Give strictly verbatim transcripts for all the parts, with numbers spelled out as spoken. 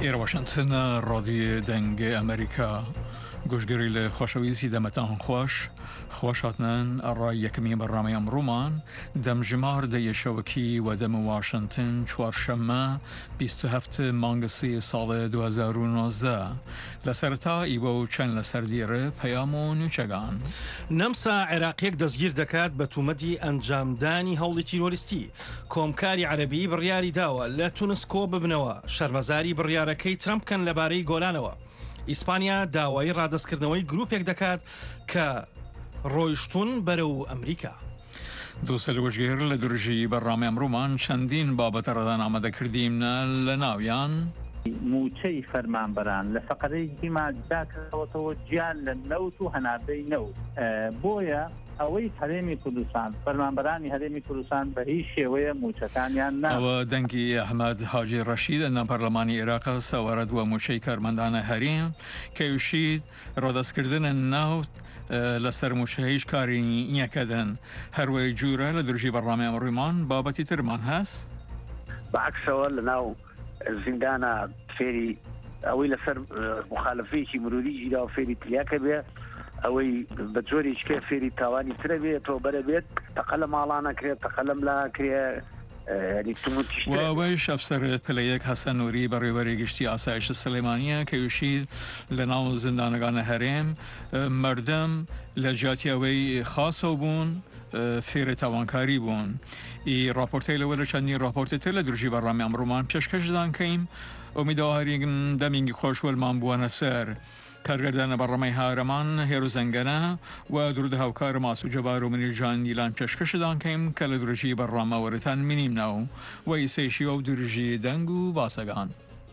إيرا واشنطن راديو دنگ أمريكا گوشگری لخوشویسی دمتان خوش خوش هاتنن الرأي یکمی برنامه امرومان دم جمار دی شوکی و دم واشنطن چوارشنبه بیست و هفت مانگسی سال دو هزار و نوزده لسرتا ایبو چند لسر دیره پیامو نوچگان نمسا عراقیک دەستگیر دەکات بە تومەتی ئەنجامدانی هەوڵی تیرۆریستی کۆمکاری عەرەبی بڕیاری داوە لە تونس کۆ ببنەوە شەرمەزاری بڕیارەکەی ترامپکەن لەبارەی گۆلانەوە. ئیسپانیا داوای ڕادەستکردنەوەی گروپێک دەکات کە ڕۆیشتون بەرەو ئەمریکا. دووسە گوشگێر لە درژی بەڕامە ئەمڕۆمان چەندین بابەتە ڕەدان ئامادەکردیمە لە ناویان موچەی فەرمانبەران لە فەقەرەیەکی ماداکەوەتەوە گیان لە نەوت و هەناردەی نەوت بۆیە ئەوەی هەرێمی کوردستان فەرمانبەرانی هەرێمی کوردستان بە هیچ شێوەیە موچەکانیان نا ئەوە دەنگی ئەحمەد حاجی ڕەشید لە پەرلەمانی عێراق سەوارە دووە موچەی کارمەندانە هەرێم کە وشید ڕادەستکردنە ناوت لەسەر موچەهەیش کاری نیەکەدەن هەروەی جوورە لە درژی بەڕامە ئەمڕۆمان بابەتی ترمان هەست بەعکسەوە لە ناو زیندانە فێری ئەوەی لەسەر مخالفەیەکی مروریجیدا و فێری تلیاکە بێ ئەوەی بە جۆرێککە فێری تاوانی ترە بێت تۆ بەرە بێت تەقە لە ماڵانەکرێت تەقە لەم لاکرێ وەوەی ئەفسەر پلەیەک هەسەن نووری بەڕێوەری گشتی ئاسایش سلەیمانیە کە وشید لە ناو زیندانەکانە هەرێم مردم لە جیاتی ئەوەی خاصۆ بوون فێرە تاوانکاری بوون ئی راپۆرتەی لەوە لە چەندین راپۆرتە تر لە درژی بەڕامی ئەمڕۆمان پێشکەشدان کەیم ئومیداوارین دەمینگی خۆشوەلمان بووەنە سەر کارگەردانە بەڕەمەی هارەمان هێرو زەنگەنە و درود هاوکار ماسوو جەبار و منی جان دیلان پێشکەشدان کەیم کە لە درژی بەڕامەوەرتان مینیم ناو و ئیسەیشی و درژی دەنگ و باسەگان.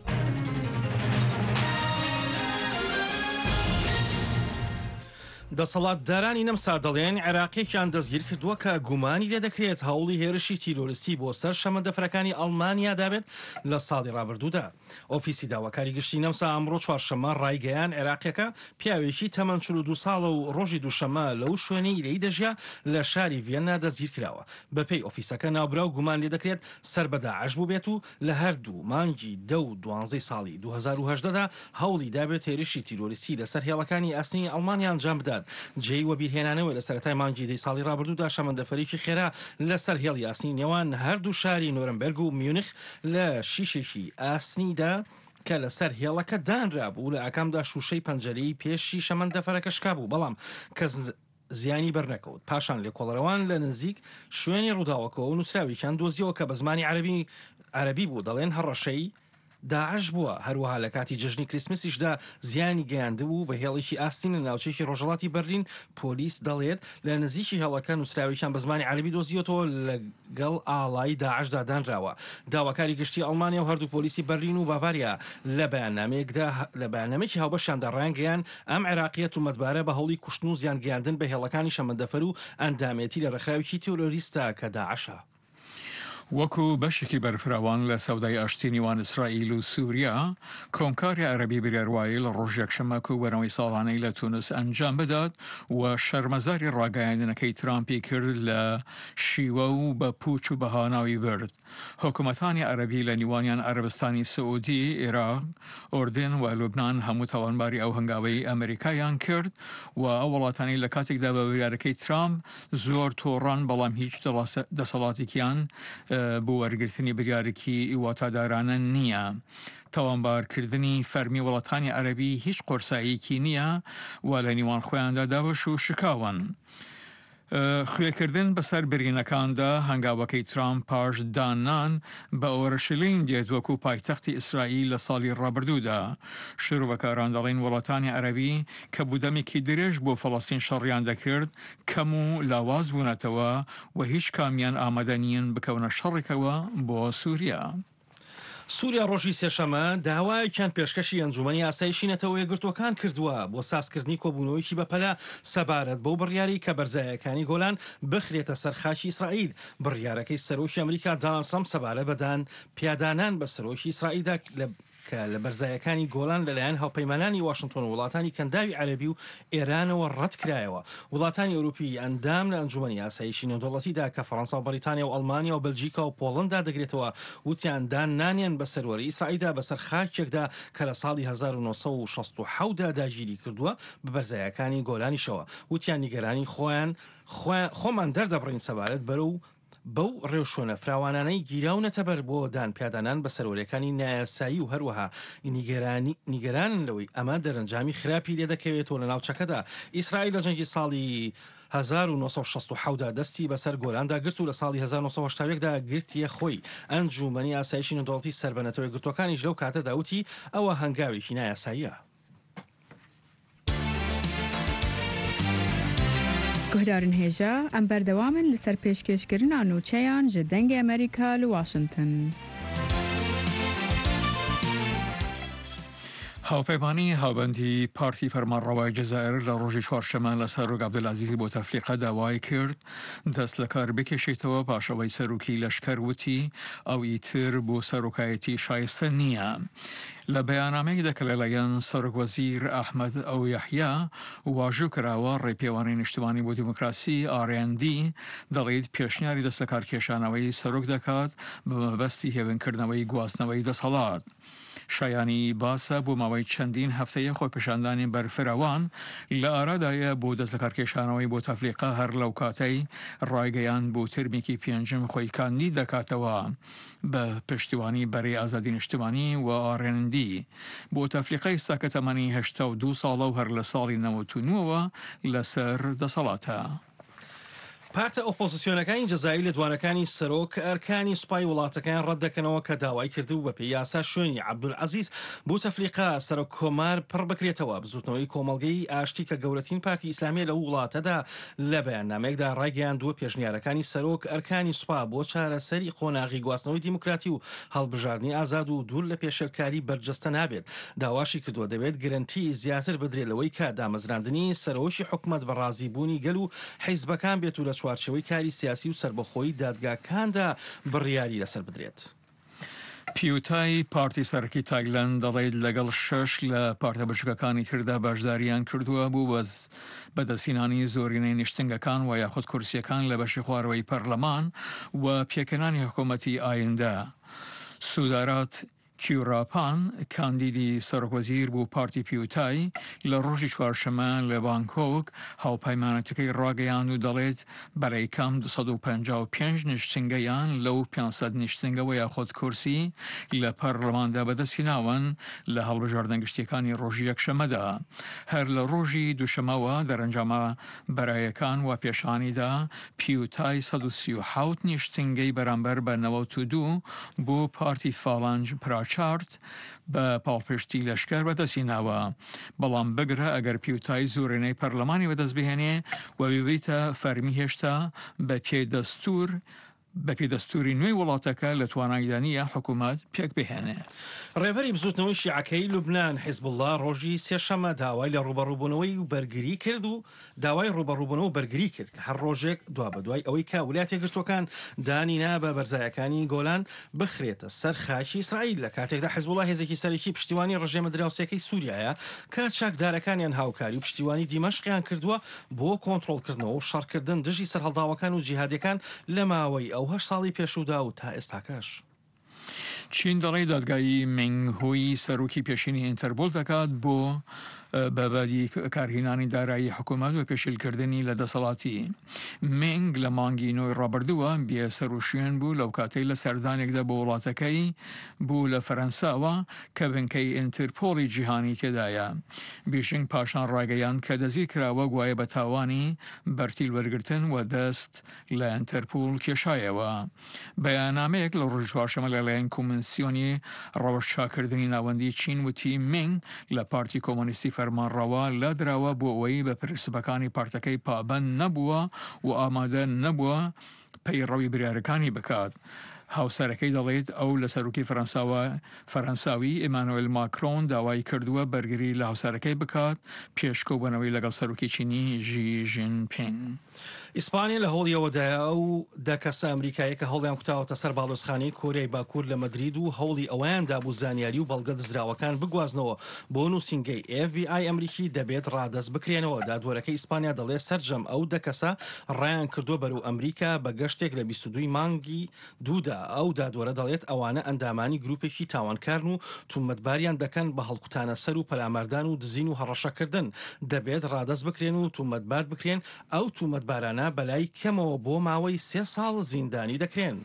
دەسەڵاتدارانی نەمسا دەڵێن عێراقیەکیان دەستگیر کردووە کە گومانی لێ دەکرێت هەوڵی هێرشی تیرۆریستی بۆ سەر شەمەندەفەرەکانی ئەڵمانیا دابێت لە ساڵی ڕابردوودا. ئۆفیسی داواکاری گشتی نەمسا ئەمڕۆ چوارشەممە ڕایگەیان عێراقیەکە پیاوێکی تەمەن چل و دو ساڵە و ڕۆژی دووشەممە لەو شوێنەی لەی دەژیا لە شاری ڤێننا دەستگیر کراوە. بەپێی ئۆفیسەکە ناوبرا و گومان لێ دەکرێت سەر بە داعش بوو بێت و لە هەردوو مانگی دە و دوانزەی ساڵی دو هەزار و هەژدەدا هەوڵی دابێت هێرشی تیرۆریستی لەسەر هێڵەکانی ئاسنی ئەڵمانیا ئەنجام بدات. جێی وە بیرهێنانەوە لە سەرەتای مانگی دەی ساڵی ڕابردوودا شەمەندەفەرێکی خێرا لەسەر هێڵی ئاسنی نێوان هەردوو شاری نۆرنبەرگ و میونخ لە شیشێکی ئاسنیدا کە لەسەر هێڵەکە دانرابوو لە ئاکامدا شوشەی پەنجەرەی پێشی شەمەندەفەرەکە شکا بوو بەڵام کە زیانی بەرنەکەوت پاشان لێکۆڵەرەوان لە نزیک شوێنی ڕووداوەکەەوە و نووسراویان دۆزیەوە کە بە زمانی عەربی عەربی بوو دەڵێن هەڕەشەی داعش بووە هەروەها لە کاتی جژنی کریسمسیشدا زیانی گەیاندە بوو بە هێڵێکی ئاستین لە ناوچەیەکی ڕۆژهەڵاتی بەرلین پۆلیس دەڵێت لە نزیکی هێڵەکە نووسراویان بە زمانی عەربی دۆزیەوە لەگەڵ ئاڵای داعشدا دانراوە. داواکاری گشتی ئەڵمانیا و هەردوو پۆلیسی بەرلین و باڤاریا لە بەیاننامەیەکدا لە بەیاننامەیەکی هاوبەشیاندا ڕایانگەیان ئەم عێراقیە تومەتبارە بە هەوڵی کوشتن و زیان گەیاندن بە هێڵەکانی شەمەندەفەر و ئەندامێتی لە ڕێکخراوێکی تیرۆریستە کە داعشە. وەکو بەشێکی بەرفراوان لە سەودای ئاشتی نێوان ئیسرائیل و سووریا کۆمکاری عەرەبی بریاروایی لە ڕۆژ یەکشەممە و بەرەوەی ساڵانەی لە تونس ئەنجام بدات و شەرمەزاری ڕاگەیاندنەکەی ترامپی کرد لە شیوە و بە پوچ و بەهاناوی برد. حکوومەتانی عەرەبی لە نیوانیان عەرەبستانی سعودی، عێراق، ئوردن و لوبنان هەموو تاوانباری ئەو هەنگاوەی ئەمریکایان کرد و ئەو وڵاتانی لە کاتێکدا بە بریارەکەی ترامپ زۆر تۆڕان بەڵام هیچ دەسەڵاتێکیان بۆ وەرگرتنی بریارێکی واتادارانە نییە. تاوانبارکردنی فەرمی وڵاتانی عەرەبی هیچ قۆرساییەکی نییە و لە نیوان خۆیاندا دابش و شکاون. خوێکردن بەسەر برینەکاندا هەنگاوەکەی ترامپ پاش دانان بە ئۆرشلیم دێت وەکو پایتەختی ئیسرائیل لە ساڵی ڕابردوودا. شروڤەکاران دەڵێن وڵاتانی عەرەبی کە بوودەمێکی درێژ بۆ فەڵەستین شەڕیان دەکرد کەم و لاواز بوونەتەوە و هیچ کامیان ئامادە نین بکەونە شەڕێکەوە بۆ سووریا. سووریا ڕۆژی سێشەمە داوایەکیان پێشکەشی ئەنجومەنی ئاسایشی نەتەوە یەکگرتوەکان کردووە بۆ سازکردنی کۆبوونەوەیکی بەپەلا سەبارەت بەو بڕیاری کە بەرزایەکانی گۆلان بخرێتە سەر خاکی ئیسرائیل. بڕیارەکەی سەرۆکی ئەمریکا دۆناڵد ترامپ سەبارەت بەدان پیادانان بە سەرۆکی ئیسرائیلدا کە لە بەرزایەکانی گۆلان لەلایەن هاوپەیمانانی واشنگتن و وڵاتانی کەنداوی عەرەبی و ئێرانەوە ڕەت کرایەوە. وڵاتانی ئەوروپی ئەندام لە ئەنجومەنی ئاسایشی نێودەوڵەتیدا کە فەڕەنسا و بەریتانیا و ئەڵمانیا و بەلجیکا و پۆڵەندا دەگرێتەوە وتیان دانانیان بە سەروەری ئیسرائیلدا بەسەر خاکێکدا کە لە ساڵی هەزار و نۆسەد و شەست و حەوت دا داگیری کردووە بە بەرزایەکانی گۆلانیشەوە. وتیان نیگەرانی خۆیان خۆمان دەردەبڕین سەبارەت بەرەو بەو ڕێوشۆنە فراوانانەی گیراونەتە بەر بۆ دان پیادانان بە سەرۆرەکانی نایاسایی و هەروەها نیگەرانن لەوەی ئەمە دەرەنجامی خراپی لێ دەکەوێتەوە لە ناوچەکەدا. ئیسرائیل لە جەنگی ساڵی هەزار و نۆسەد و شەست و حەوت دا دەستی بەسەر گۆلاندا گرت و لە ساڵی هەزار و نۆسەد و هەشتا و یەکدا گرتیە خۆی. ئەنجومەنی ئاسایشی نێودەوڵەتی سەربەنەتەوەی گرتوەکانیش لەو کاتەدا وتی ئەوە هەنگاوێکی نایاساییە. گهدارن هێژە ئەم بەردەوامن لەسەر پێشکەشکردنا نوچەیان ji dengê ئەمریکا li Washington. هاوپەیمانی هاوبەندی پارتی فەرمانڕەوای جەزائیر لە ڕۆژی چوارشەمە لە سەرۆک عەبدولعەزیزی بۆ تەفلیقە داوای کرد دەست لە کار بکێشێتەوە پاشەوەی سەرۆکی لەشکەر وتی ئەو ئیتر بۆ سەرۆکایەتی شایستە نییە. لە بەیانامەیەکدا کە لەلایەن سەرۆکوەزیر ئەحمەد ئەو یەحیا واژوو کراوە ڕێپێوانەی نیشتیمانی بۆ دیموکراسی ئار ئێن دی دەڵێت پێشنیاری دەست لە کارکێشانەوەی سەرۆک دەکات بە مەبەستی هێوینکردنەوەی گواستنەوەی دەسەڵات. شایانی باسە بۆ ماوەی چەندین هەفتەیە خۆپیشاندانی بەرفراوان لە ئارادایە بۆ دەست لە کارکێشانەوەی بۆ تەفلیقە هەر لەو کاتەی ڕایگەیان بۆ ترمێکی پێنجم خۆی کاندی دەکاتەوە بە پشتیوانی بەرەی ئازادی نیشتیمانی و ئار ئێن دی بۆ تەفلیقەی ساکە تەمەنی هەشتا و دوو ساڵە و هەر لە ساڵی نەوەت و نوەوە لەسەر دەسەڵاتە. پارتە ئۆپۆزیسیۆنەکانی جەزایی لە دوانەکانی سەرۆک ئەرکانی سوپای وڵاتەکان ڕەت دەکەنەوە کە داوای کردو بە پێی یاسا شوێنی عەبدولعەزیز بۆ تەفلیقە سەرۆک کۆمار پڕ بکرێتەوە. بزوتنەوەی کۆمەڵگەی ئاشتی کە گەورەترین پارتی ئیسلامی لە وڵاتەدا لە بەیاننامەیەکدا ڕایگەیاندووە پێشنیارەکانی سەرۆک ئەرکانی سوپا بۆ چارەسەری قۆناغی گواستنەوەی دیموکراتی و هەڵبژاردننی ئازاد و دوور لە پێشێلکاری بەرجەستە نابێت. داواشی کردووە دەبێت گرنتی زیاتر بدرێتەوەی کە دامەزراندنی سەرۆشی حکومەت بە ڕازیبوونی گەل و حیزبەکان بێت و لە چوارچەوەی کاری سیاسی و سربەخۆیی دادگاکاندا بڕیاری لەسەر بدرێت. پیوتای پارتی سەرکی تایلەند دەڵێت لەگەڵ شەش لە پارتە بچووکەکانی تردا بەشداریان کردووە بوو بەز بەدەستهێنانی زۆرینەی نیشتنگەکان و یاخود کورسیەکان لە بەشی خوارەوەی پەرلەمان و پێکەنانی حکوومەتی ئایندە. سودارات کیوراپان کاندیدی سەرۆکوەزیر بوو پارتی پیوتای لە ڕۆژی چوارشەمە لە بانکۆک هاوپەیمانەتەکەی ڕاگەیان و دەڵێت بەرەی کەم دووسەد و پەنجا و پێنج نیشتنگەیان لەو پێنجسەد نیشتنگەوە یاخۆت کورسی لە پەرلەماندا بەدەستی ناون لە هەڵبژاردنە گشتیەکانی ڕۆژی یەکشەمەدا. هەر لە ڕۆژی دووشەمەوە دەرەنجامە بەرایەکان و پێشانیدا پیوتای سەد و سی و حەوت نیشتنگەی بەرامبەر بە نەوەت و دوو بۆ پارتی فالانج پراچارت بە پاڵپشتی لەشکەر بەدەستی ناوە. بەڵام بگرە ئەگەر پیوتای زۆرینەی پەرلەمانی بەدەست بهێنێ و ببیتە فەرمی هێشتا بە پێی دەستور بە پێی دەستوری نوێی وڵاتەکە لە توانایدانیە حکوومەت پێک بهێنێ. ڕێبەری بزوتنەوەی شیعەکەی لوبنان حیزبڵڵا ڕۆژی سێشەمە داوای لە ڕوبەڕووبوونەوەی و بەرگری کرد و داوای ڕوبەڕووبوونەوە و بەرگری کرد هەر ڕۆژێک دوا بە دوای ئەوەی کە ویلایەتە یەکگرتووەکان دانینا بە بەرزایەکانی گۆلان بخرێتە سەر خاکی ئیسرائیل لە کاتێکدا حیزبڵڵا هێزێکی سەرەکی پشتیوانی ڕژێمە دراوسێکەی سووریایە کە چاکدارەکانیان هاوکاری و پشتیوانی دیمەشقیان کردووە بۆ کۆنتڕۆڵکردنەوە و شەڕکردن دژی سەرهەڵداوەکان و جیهادیەکان لە ماوەی ئەو هەشت ساڵی پێشودا و تا ئێستاکەش. چین دەڵێ دادگایی منگهۆی سەرۆکی پێشینی ئینتەرپۆل دەکات بۆ بەبادی کارهێنانی دارایی حکوومەت و پێشیلکردنی لە دەسەڵاتی. منگ لە مانگی نۆی ڕابردووە بێ سەرۆشوێن بوو لەو کاتەی لە سەردانێکدا بە وڵاتەکەی بوو لە فەرەنساوە کە بنکەی ئینتەرپۆڵی جیهانی تێدایە. بیشنگ پاشان ڕاگەیان کە دەزی کراوە گوایە بە تاوانی بەرتیل وەرگرتن و دەست لە ئینتەرپۆڵ کێشایەوە. بەیانامەیەک لە ڕۆژی چوارشەمە لەلایەن کۆمسیۆنی ڕەوەشچاکردنی ناوەندی چین وتی منگ لە پارتی کۆمۆنیستی فەرمانڕەوا لە دراوە بۆ ئەوەی بە پرسبەکانی پارتەکەی پابەند نەبووە و ئامادە نەبووە پەیڕەوی بریارەکانی بکات. هاوسەرەکەی دەڵێت ئەو لە سەرۆکی فەرەنساوی ئیمانوئێل ماکرۆن داوای کردووە بەرگری لە هاوسەرەکەی بکات پێشکەوتنەوەی لەگەڵ سەرۆکی چینی ژی ژینپین. ئیسپانیا لە هەوڵیەوەدایە ئەو دە کەسە ئەمریکایە کە هەوڵیان کوتاوەتە سەر باڵۆزخانەی کۆریای باکوور لە مەدرید و هەوڵی ئەویان دابوو زانیاری و بەڵگە دزراوەکان بگوازنەوە بۆ نووسینگەی ئێف بی ئای ئەمریکی دەبێت ڕادەست بکرێنەوە. دادوەرەکەی ئیسپانیا دەڵێت سەرجەم ئەو دە کەسە ڕایان کردووە بەرەو ئەمریکا بە گەشتێک لە بیست و دوو مانگی دوودا. ئەو دادوەرە دەڵێت ئەوانە ئەندامانی گروپێکی تاوانکارن و تومەتباریان دەکەن بە هەڵکوتانە سەر و پەلامەردان و دزین و هەڕەشەکردن. دەبێت ڕادەست بکرێن و تومەتبار بکرێن. ئەو تومەتبارانە بەلای کەمەوە بۆ ماوەی سێ ساڵ زیندانی دەکرێن.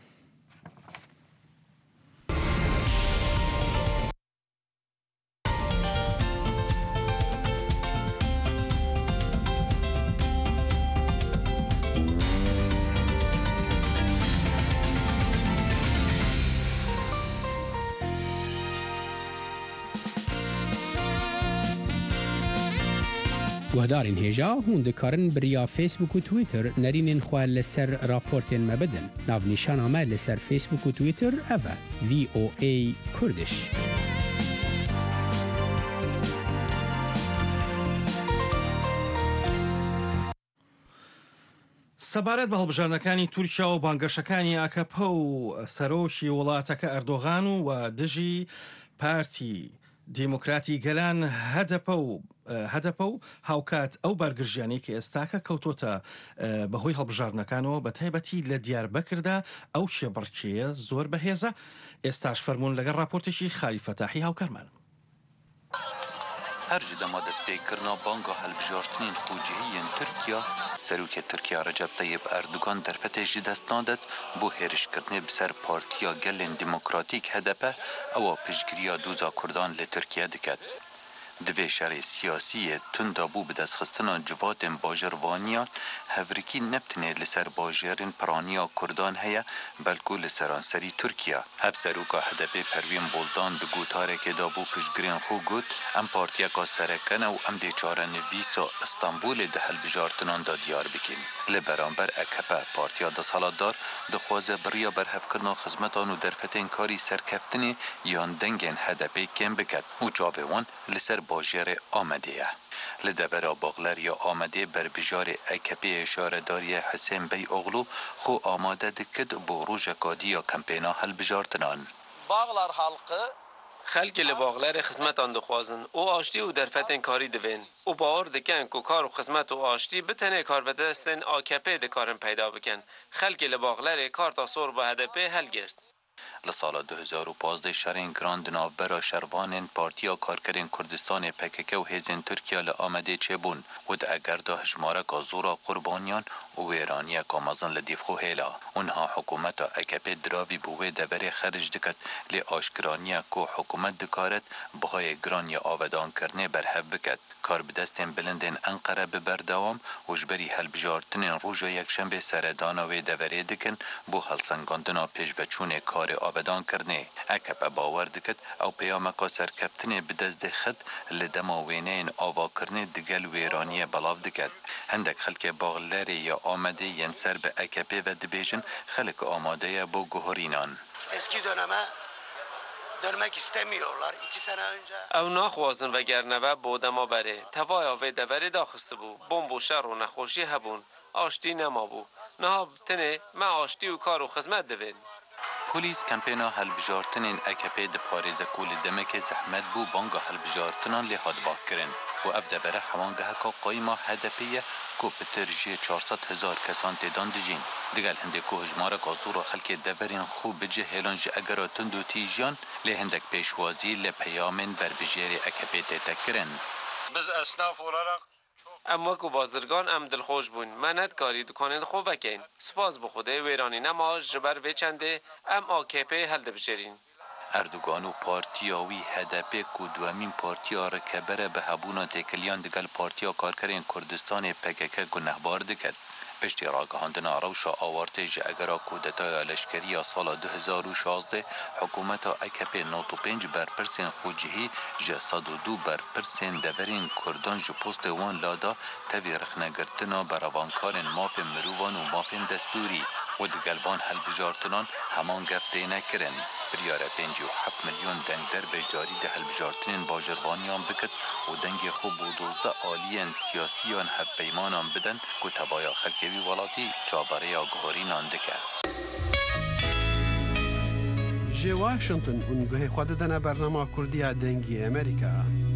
گوهدارین هێژا هون دikarin biriya Facebook و Twitter nerînên xwe li ser raportên me bidin. Navnîşana me li ser Facebook û Twitter ev e V O A Kurdiş. سەبارەت بە هەڵبژاردنەکانی تورکیا و بانگەشەکانی ئاکەپە و سەرۆکی وڵاتەکە ئەردۆغان و دژی پارتی دیموکراتی گەلان هەدەپە و هەدەپە و هاوکات ئەو بارگرژیانی کە ئێستاکە کەوتۆتە بەهۆی هەڵبژاردنەکانەوە بە تایبەتی لە دیاربەکردا ئەو شێبڕکێیە زۆر بەهێزە. ئێستاش فەرمونون لەگەڵ راپۆرتێکی خالی فەتاحی هاوکارمان. هەر ji dema destpêkirina banga helbijardinên xwecihiyên Tirkiya, Serokê Tirkiya Recep Tayyip Erdogan derfetê ji dest nadet bo hêrişkirinê bi ser Partiya Gelên Demokratîk H D P ewa piştgiriya doza Kurdan li Tirkiye diket. Di vê şerê siyasiyê tunda bû bi destxistina civatên bajarvaniyan hevrikî nebtinê li ser bajarên piraniya Kurdan heye belkû li seranserî Tirkiye. Hev seroka H D P Pervîn Boldan di gotarekê da bû piştgirên xwe got em partiyeka serekene û em dê çarenivîsa İstanbulê di helbijartinan da diyar bikin. Li beramber E K P Partiya Desthilatdar dixwaze biriya berhevkirina xizmetan û derfetên karî serkeftinê yan dengên H D P kêm biket û çavê wan li ser bajarê Amedê ye. Li devera Baxleriya Amedê berbijarê E K P'yê şaredariye Hesên Beyoğlu xwe amade dikir bo rojeka diya kampêna helbijartinan. Bağlar halkı خلکی li Baxlerê xizmetan dixwazin û aştî û derfetên karî divên û bawer dikin ku kar û xizmet û aştî bi tenê karvedestên A K P dikarin peyda bikin. Xelkê li Baxlerê karta sor bi H D P helgirt. Li sala du hezar û panzdeh şerên giran di navbera şervanên Partiya Karkerên Kurdistanê P K K û hêzên Tirkiya li Amedê çêbûn û di egerda hejmareka zora qurbaniyan û wêraniyeka mezin li dîv xwe hêla. Onha hikûmeta E K P diravî bi wê deverê xerj diket lê aşkiraniya ku hikûmet dikaret bihayê giran ya avedankirinê berhev biket. Kar bi destên bilindên Enqere bi berdewam û ji berî helbijartinên roja yekşembe seredana wê deverê dikin bo helsengandina pêşveçûnê karê avedankirinê. E K P bawer dikit ew peyameka serkeftinê bi dest dixit li dema wêneyên avakirinê digel wêraniyê belav diket. Hendek xelkê Baxlerê ya Amedê yên ser bi E K P ve dibêjin xelek amade ye bo guhorînan. eski döneme dönmek istemiyorlar. İki sene önce. Ew naxwazin vegerneve bo dema berê. Tevaya vê deverê daxist bû. Bomb û şer û nexweşî hebûn. Aştî nemabû. Niha tenê me aştî û kar û xizmet divên. Polîs kampêna helbijartinên E K P diparêze ku li demekê zehmet bû banga helbijartinan lê hat bakkirin û ev devere hewangeheka qayîma H D P ye ku pitir jê çar sed hezar kesan têdan dijîn. Digel hindê ku hejmareka zora xelkê deverên xwe bi cihêlan ji egera tund û tîjiyan lê hindek pêşwazî li peyamên berbijêrê E K P tê tekirin. Biz esnaf olarak Em wekû bazirgan em dilxweş bûn. Me nedkarî dukanên xwe vekeyn. Spas bi Xwedê wêranî nema ji ber vê çendê em A K P heldibijêrin. Erdogan û partiya wî H D P ku duhemîn partiya rekebere bi hebûna têkiliyan digel Partiya Karkerên Kurdistanê P K K gunehbar diket. Piştî ragihandina rewşa awartê ji egera kûdetaya leşkeriya sala du hezar û şazdeh hikûmeta E K P nod û pênc berpirsên xwecihî ji sed û du berpirsên deverên Kurdan ji postê wan lada tevî rexnegirtina berevankarên mafên mirovan û mafên destûrî. و دگلوان هلبجارتنان همان گفته نکرن بریاره پنجی و هفت میلیون دنگ در بجداری ده هلبجارتنین باجروانیان بکت و دنگ خوب و دوزده آلیان سیاسیان هف پیمانان بدن که تبایا خلکوی ولاتی چاوره آگهاری ناندکه جی واشنطن هنگوه خود دنا برنامه کردی دنگی امریکا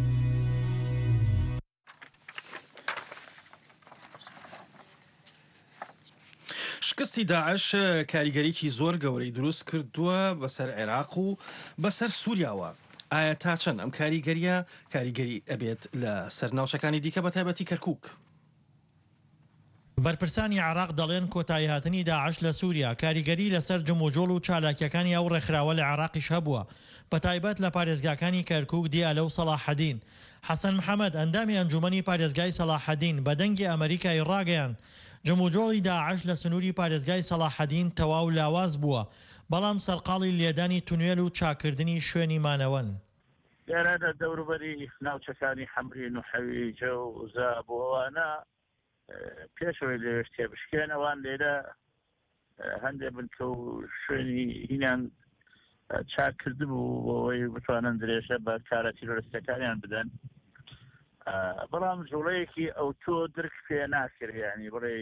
شکستی داعش کاریگەریکی زۆر گەورەی دروست کردووە بەسەر عێراق و بەسەر سووریاوە. ئایا تا چەند ئەم کاریگەریە کاریگەری ئەبێت لە سەرناوچەکانی دیکە بە تایبەتی کەرکووک؟ بەرپرسانی عراق دەڵێن کۆتایی هاتنی داعش لە سووریا کاریگەری لەسەر جموجۆڵ و چالاکیەکانی ئەو ڕێکخراوە لە عراقیش هەبووە بە تایبەت لە پارێزگاکانی کەرکووک دیالە و سەلاحەدین. حەسەن محەممەد ئەندامی ئەنجومەنی پارێزگای سەلاحەدین بە دەنگی ئەمریکای ڕاگەیان جموجۆڵی داعش لە سنووری پارێزگای سەلاحەدین تەواو لاواز بووە بەڵام سەرقاڵی لێدانی تونوێل و چاکردنی شوێنی مانەوەن. یارانە دەوروبەری ناوچەکانی حەمرین و حەویجە و زابووانە پێشەوەی لێش تێبشکێنەوان لێرە هەندێک بن کە و شوێنی هینیان چاک کردبوو بۆەوەی بتوانن درێژە بە کارە تیرۆریستەکانیان بدەن بەڵام جوڵەیەکی ئەو تۆ درک پێ ناکرد ینی بڵێ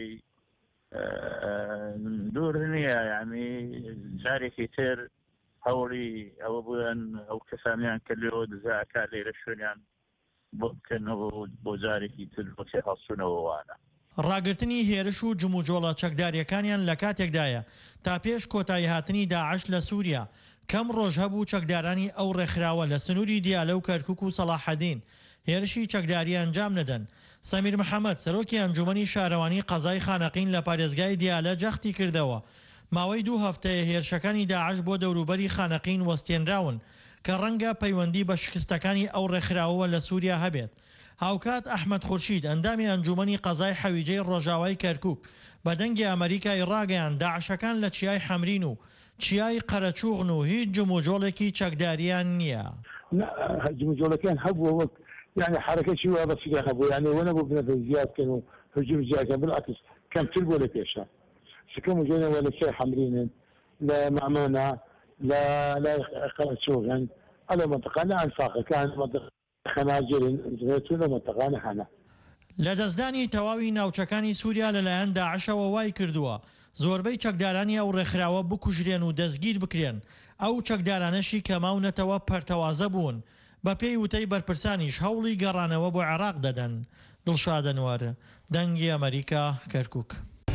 دوور نییە ینی جارێکی تر هەوڵی ئەوە بووەن ئەو کەسانیان کە لێەوە دزاکات لێرە شوێنیان بۆ بکەنەوە بۆ جارێکی تر بۆ تێ هەڵسوونەوەوانە. ڕاگررتنی هێرش و جموجۆڵە چەکداریەکانیان لە کاتێکدایە تا پێش کۆتایی هاتنی داعش لە سووریا کەم ڕۆژ هەبوو چەکدارانی ئەو ڕێکخراوە لە سنووری دیالە و کەرکووک و سەلاحەدین هێرشی چەکداری ئەنجام نەدەن. سەمیر محەممەد سەرۆکی ئەنجومەنی شارەوانی قەزای خانەقین لە پارێزگای دیالە جەختی کردەوە ماوەی دوو هەفتەیە هێرشەکانی داعش بۆ دەوروبەری خانەقین وەستێنراون کە ڕەنگە پەیوەندی بە شکستەکانی ئەو ڕێکخراوەوە لە سووریا هەبێت. هاوکات ئەحمەد خورشید ئەندامی ئەنجومەنی قەزای حەویجەی ڕۆژاوای کەرکووک بە دەنگی ئەمریکای ڕاگەیان داعشەکان لە چیای حەمرین و چیای قەرەچووغن و هیچ جموجۆڵێکی چەکداریان نییە. جموجۆڵەکان هەبووە وەک يعني حركة شو هذا الشيء خبوا يعني وانا بقول في زياد كانوا هجوم زياد كان بالعكس كم تلبوا لك ايش سكموا جينا ولا شيء حمرين لا معمانة لا لا شو يعني على منطقة لا انفاق كان منطقة خناجر ولا منطقة حنا لە دەستدانی تەواوی ناوچەکانی سووریا لەلایەن داعشەوە وای کردووە زۆربەی چەکدارانی ئەو ڕێکخراوە بکوژرێن و دەستگیر بکرێن ئەو چەکدارانەشی کەماونەتەوە پەرتەوازە بوون بە پێی وتەی بەرپرسانیش هەوڵی گەڕانەوە بۆ عێراق دەدەن. دڵشاد ئەنوار دەنگی ئەمریکا کەرکووک.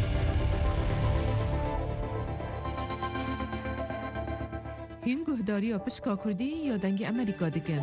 هین گوهداریە پشکا کوردی یا دەنگی ئەمریکا دەکەن.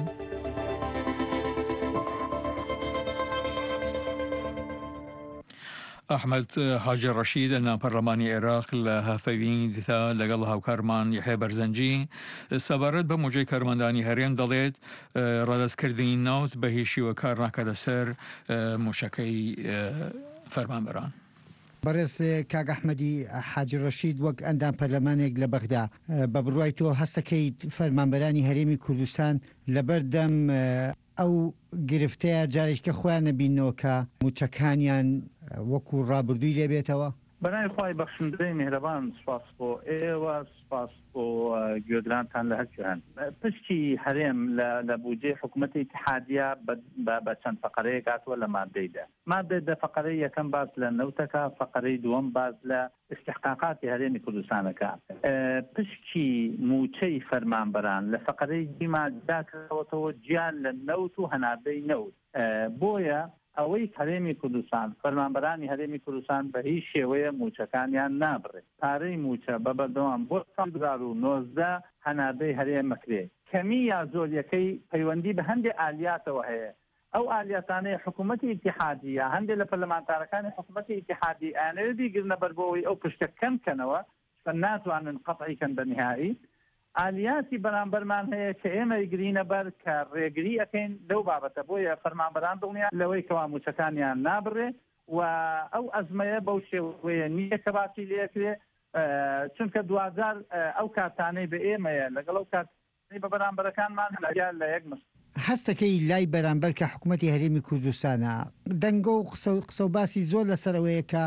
ئەحمەد حاجی ڕەشید لە پەرلەمانی عێراق لە هەفەوین دیتا لەگەڵ هاوکارمان یحیە بەرزەنجی سەبارەت بە موجەی کارمەندانی هەرێم دەڵێت ڕادەستکردنی ناوت بە هیچیوە کار ناکاتە سەر موشەکەی فەرمانبەران. بەڕێز کاک ئەحمەدی حاجی ڕەشید وەک ئەندام پەرلەمانێک لە بەغدا بە بڕوای تۆ هەستەکەیت فەرمانبەرانی هەرێمی کوردستان لەبەردەم ئەو گرفتەیە جارێککە خۆیان نەبینەوە کە موچەکانیان وەکو ڕابردووی لێبێتەوە. بەنای خی بەخشندەی میهرەبان سپاس بۆ ئێوە سپاس بۆ گوێگرانتان لە هەرکوێن. پشتی هەرێم لە بودجێ حکوومەتی اتحادیە بە چەند فەقەرەیە هاتووە لە مادەیدا. مادەیدا فەقەرەی یەکەم باز لە نەوتەکە فەقەرەی دووەم باز لە استحقاقاتی هەرێمی کوردستانەکە. پشتی موچەی فەرمانبەران لە فەقەرەی دیما داکەوەتەوە گیان لە نەوت و هەناردەی نەوت. بۆیە ئەوەی هەرێمی کوردستان فەرمانبەرانی هەرێمی کوردستان بە هیچ شێوەیە موچەکانیان نابڕێت. پارەی موچە بە بەردەوام بۆ ساڵ دوو هەزار و نۆزدە هەناردەی هەرێم مەکرێت. کەمی یا زۆریەکەی پەیوەندی بە هەندێک ئالیاتەوە هەیە. ئەو ئالیاتانەی حکوومەتی ئیتیحادیە هەندێک لە پەرلەمانتارەکانی حکوومەتی ئیتیحادی ئەنەوێت بیگرنە بەربەوەی ئەو پشتە کەمکەنەوە کە ناتوانن قەتعیکەن بەنهایی. ئالیاتی بەرامبەرمان هەیە کە ئێمە گرینە بەر کە ڕێگری ئەکەین لەو بابەتە بۆیە فەرمانبەران دڵنیان لەوەی کەوا موچەکانیان نابڕێ و ئەو ئەزمەیە بەو شێوەیە نییە کە باسی لێکرێ چونکە دوازار ئەو کاتانەی بە ئێمەیە لەگەڵ ئەو کاتانی بە بەرامبەرەکانمان هەلاریان لە یەک مست. هەستەکەی لای بەرامبەر کە حکوومەتی هەرێمی کوردستانە دەنگە و قسە و باسی زۆر لەسەرەوەیە کە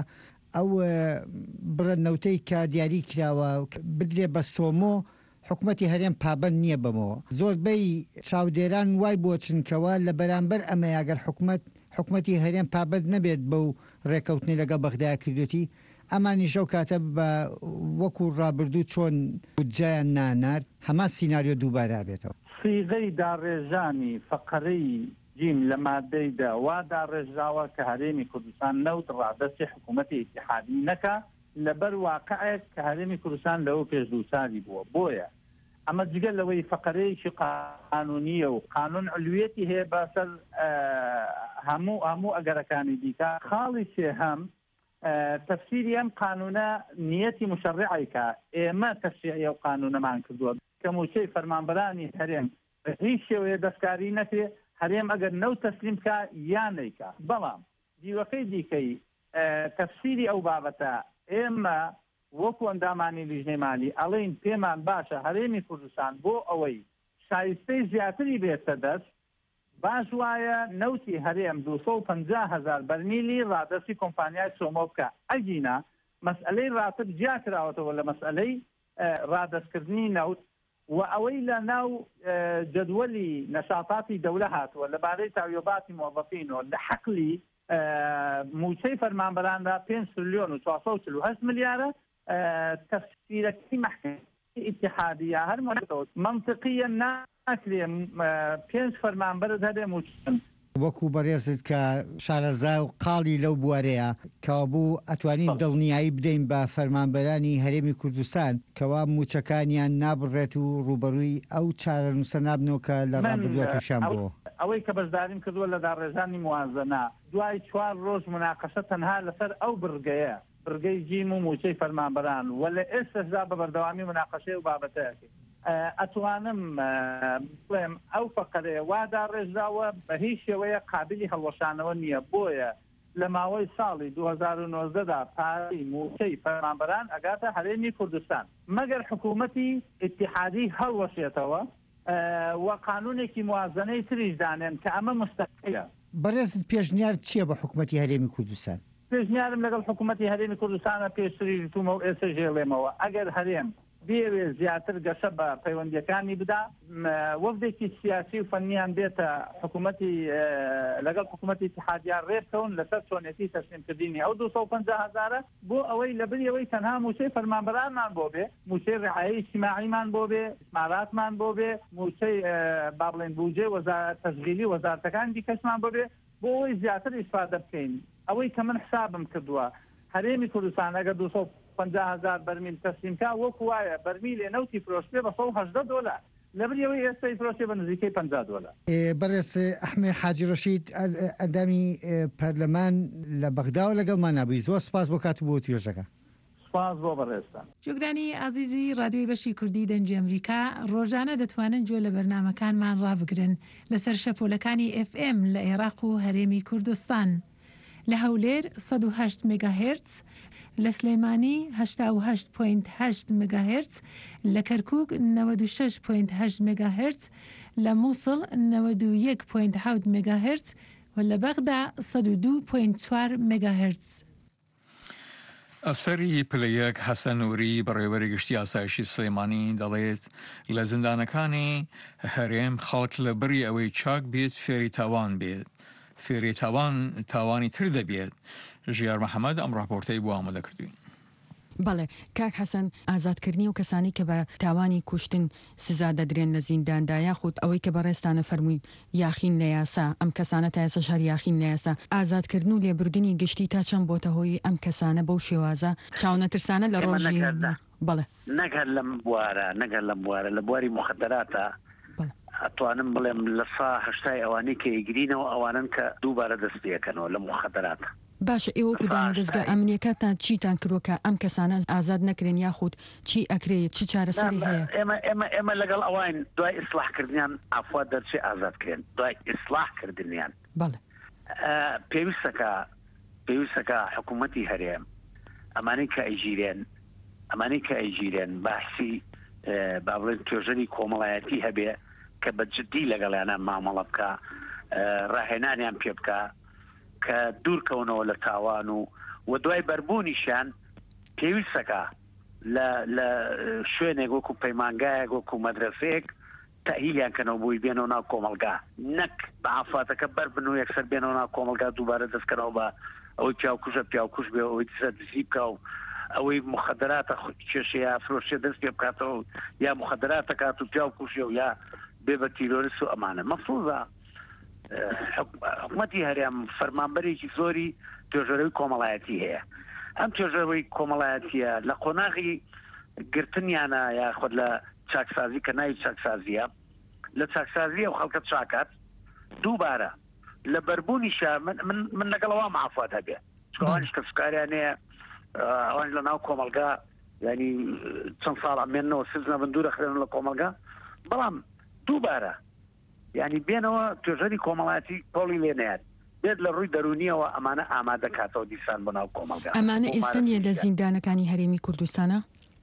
ئەو بڕەنەوتەی کە دیاری کراوە بدرێ بە سۆمۆ حکوومەتی هەرێم پابند نییە بمەوە زۆربەی چاودێران وای بۆ چنکەوە لە بەرامبەر ئەمە یاگەر حکوومەت حکوومەتی هەرێم پابند نەبێت بەو ڕێکەوتنی لەگە بەغدای کردوێتی ئەمانی ژەو کاتە بە وەکو ڕابردوو چۆن بودجایان نانارد هەما سیناریۆ دووبارە بێتەوە سیغەی داڕێژانی فەقەرەی جیم لە مادەیدا وا داڕێژراوە کە هەرێمی کوردستان نەوت ڕادەستی حکوومەتی ئیتیحادی نەکا لەبەر واقعەک کە هەرێمی کوردستان لەوە پێش دوو سالی بووە بۆیە ئەمە جگە لەوەی فەقەرەیەکی قانونیە و قانون علوێتی هەیە بەسەر هەموو هەموو ئەگەرەکانی دیکە خاڵی سێهەم تەفسیری ئەم قانونە نیەتی مشەڕعیکە ئێمە تەشریعی ئەو قانونەمان کردووە کە موچەی فەرمانبەرانی هەرێم هیچ شێوەیە دەستکاری نەکرێ هەرێم ئەگەر نەو تەسلیم بکە یان نەیکا بەڵام دیوەکەی دیکەی تەفسیری ئەو بابەتە ئێمە وەکو ئەندامانی لیژنەی مالی ئەڵێن پێمان باشە هەرێمی کوردستان بۆ ئەوەی شایستەی زیاتری بێتە دەست باش وایە نەوتی هەرێم دووسە و پەنجا هەزار بەرمیلی ڕادەستی کۆمپانیای سۆمۆ بکە ئەگینا مەسئلەی ڕاتب جیا کراوەتەوە لە مەسئلەی ڕادەستکردنی نەوت و ئەوەی لە ناو جدوەلی نەشاتاتی دەولە هاتووە لەبارەی تاویۆباتی مۆڤەقینەوە لە حەقلی موچەی فەرمانبەراندا پێنج تریلیۆن و چوارسە و چل و هەشت ملیارە تەفسیرەکەی مەحکەمەی ئیتیحادیە هەر منطقیە ناکرێ پێنج فەرمانبەرت هەبێ موچن وەکو بەڕێزت کە شارەزا و قاڵی لەو بوارەیە کەوا بوو ئەتوانین دڵنیایی بدەین بە فەرمانبەرانی هەرێمی کوردستان کەوا موچەکانیان نابڕێت و ڕوبەرووی ئەو چارە نووسە نابنەوە کە لە ڕابردووە تووشیان بووە ئەوەی کە بەشداریم کردووە لە داڕێژانی موازنە دوای چوار ڕۆژ مناقەشە تەنها لەسەر ئەو برگەیە برگەی جیم و موچەی فەرمانبەران و لە ئێستاشدا بە بەردەوامی مناقەشەی و بابەتەیەکە ئەتوانم بڵێم ئەو فەقەرەیە وادا ڕێژراوە بە هیچ شێوەیە قابلی هەڵوەشانەوە نییە بۆیە لە ماوەی ساڵی دوو هەزار و نۆزدەدا پارەی موچەی فەرمانبەران ئەگاتە هەرێمی کوردستان مەگەر حکوومەتی ئیتیحادی هەڵوەشێتەوە و قانونێکی موازنەی تریش دانێن کە ئەمە مستەقیلە. بەڕێزت پێشنیار چییە بە حکوومەتی هەرێمی کوردستان؟ پێشنیارم لەگەڵ حکوومەتی هەرێمی کوردستانە پێشتری تومە و ئێستا ژێڵێمەوە ئەگەر هەرێم بێوێ زیاتر گەشە بە پەیوەندیەکانی بدا وەفدێکی سیاسی و فەنیان بێتە حکوومەتی لەگەڵ حکوومەتی اتحادیان ڕێبکەون لەسەر چۆنێتی تەسلیمکردنی ئەو دووسە و پەنجا هەزارە بۆ ئەوەی لەبەرەوەی تەنها موچەی فەرمانبەرانمان بۆ بێ موچەی ڕعایی اجتیماعیمان بۆ بێ استثماراتمان بۆ بێ موچەی با بڵێن بودجێ تەشغیلی وەزارەتەکان دیکەشمان بۆ بێ بۆ ئەوەی زیاتر ئیسفادە بکەین ئەوەی کە من حسابم کردووە هەرێمی کوردستان ئەگەر دووسە و پەنجا هەزار بەرمیل تەسلیمکا وەکو وایە بەرمیلێ نەوتی فرۆشتێ بە سەد و هەژدە دۆلار لەبەرەوەی ئێستای فرۆشتێ بە نزیکەی پەنجا دۆلار. بەڕێز ئەحمێد حاجی ڕەشید ئەندامی پەرلەمان لە بەغداوە لەگەڵمان نبووی زۆر سپاس بۆ کات بۆ توێژەکە. سپاس بۆ بەڕێزتان. جۆگرانی ئازیزی ڕادیۆی بەشی کوردی دەنجی ئەمریکا ڕۆژانە دەتوانن گوێ لە بەرنامەکانمان ڕابگرن لەسەر شەپۆلەکانی ئێف ئێم لە عێراق و هەرێمی کوردستان لە هەولێر سەد و هەشت مێگاهێرتز لە سلێمانی هەشتا و هەشت پۆینت هەشت مێگاهێرتز لە کەرکووک نەوەد و شەش پۆینت هەشت مێگاهێرتز لە مووسڵ نەوەد و یەک پۆینت حەوت مێگاهێرتز و لە بەغدا سەد و دوو پۆینت چوار مێگاهێرتز. ئەفسەری پلەیەک حەسەن نووری بەڕێوەری گشتی ئاسایشی سلێمانی دەڵێت لە زیندانەکانی هەرێم خەڵک لە بڕی ئەوەی چاک بێت فێری تاوان بێت فێری تاوان تاوانی تر دەبێت. ژیار محەممەد ئەم ڕاپۆرتەی بۆ ئامادە کردوین. بەڵێ کاک حەسەن ئازادکردنی و کەسانی کە بە تاوانی کوشتن سزا دەدرێن لە زینداندا یاخود ئەوەی کە بەڕێستانە فەرمووی یاخین لە یاسا ئەم کەسانە تا ئێستا شەر یاخین لە یاسا ئازادکردن و لێبوردنی گشتی تا چەند بۆتە هۆی ئەم کەسانە بەو شێوازە چاونەترسانە لە ڕۆژی بەڵێ نەگەر لەم بوارە نەگەر لەم بوارە لە بواری مخدراتە ئەتوانم بڵێم لە سا هەشتای ئەوانەی کە ئیگرینەوە ئەوانن کە دووبارە دەست پێەکەنەوە لە مخدراتە. باشە ئێوە کودام دەستگا ئەمنیەکەتان چیتان کردوکە ئەم کەسانە ئازاد نەکرێن یاخود چی ئەکرێت چی چارەسەری هەیە؟ ئێمە ئێمە ئێمە لەگەڵ ئەوان دوای ئیسلاحکردنیان ئافوا دەرچێ ئازادکرێن دوای ئیسلاحکردنیان. بەڵێ پێویستەکە پێویستەکە حکوومەتی هەرێم ئەمانەی کە ئەیژیرێن ئەمانەی کە ئەیژیرێن باشی با بڵێن توێژەری کۆمەڵایەتی هەبێ کە بە جددی لەگەڵیانە مامەڵە بکە ڕاهێنانیان پێ بکە کە دوورکەونەوە لە تاوان و و دوای بەربوونیشیان پێویستەکە لە شوێنێک وەکو پەیمانگایەک وەکو مەدرسەیەک تەهیلیان کەنەوە بۆی بێنەوە ناو کۆمەلگا نەک بە ئافاتەکە بەر بن و یەکسەر بێنەوە ناو کۆمەلگا دووبارە دەستکەنەوە بە ئەوەی پیاوکوژە پیاوکوش بێ ئەوەی دزە دزی بکە و ئەوەی مخدراتە کێشەیە فرۆشتێ دەست پێ بکاتەوە یا مخدراتە کات و پیاوکوشێ و یا بێ بە تیرۆریست و ئەمانە مەفروضە حکوومەتی هەرێم فەرمانبەرێکی زۆری توێژەرەوەی کۆمەڵایەتی هەیە ئەم توێژەرەوەی کۆمەڵایەتیە لە قۆناغی گرتنیانە یاخود لە چاکسازی کە ناوی چاکسازیە لە چاکسازیە و خەڵکە چاکات دووبارە لە بەربوونیشە من لەگەڵەوە معافات هەبێ چکەوانش کە سوکاریانەیە ئەوان لە ناو کۆمەلگا ینی چەند ساڵ ئەمێنەوە سزنە بندوورە خرێن لە کۆمەلگا بەڵام دووبارە ینی بێنەوە توێژەری کۆمەڵایەتی پۆڵی لێ نەیەت بێت لە ڕووی دەرونیەوە ئەمانە ئامادە کاتەوە دیسان بۆ ناو کۆمەلگا ئەمانە ئێستا نیە لە زیندانەکانی هەرێمی کوردستانە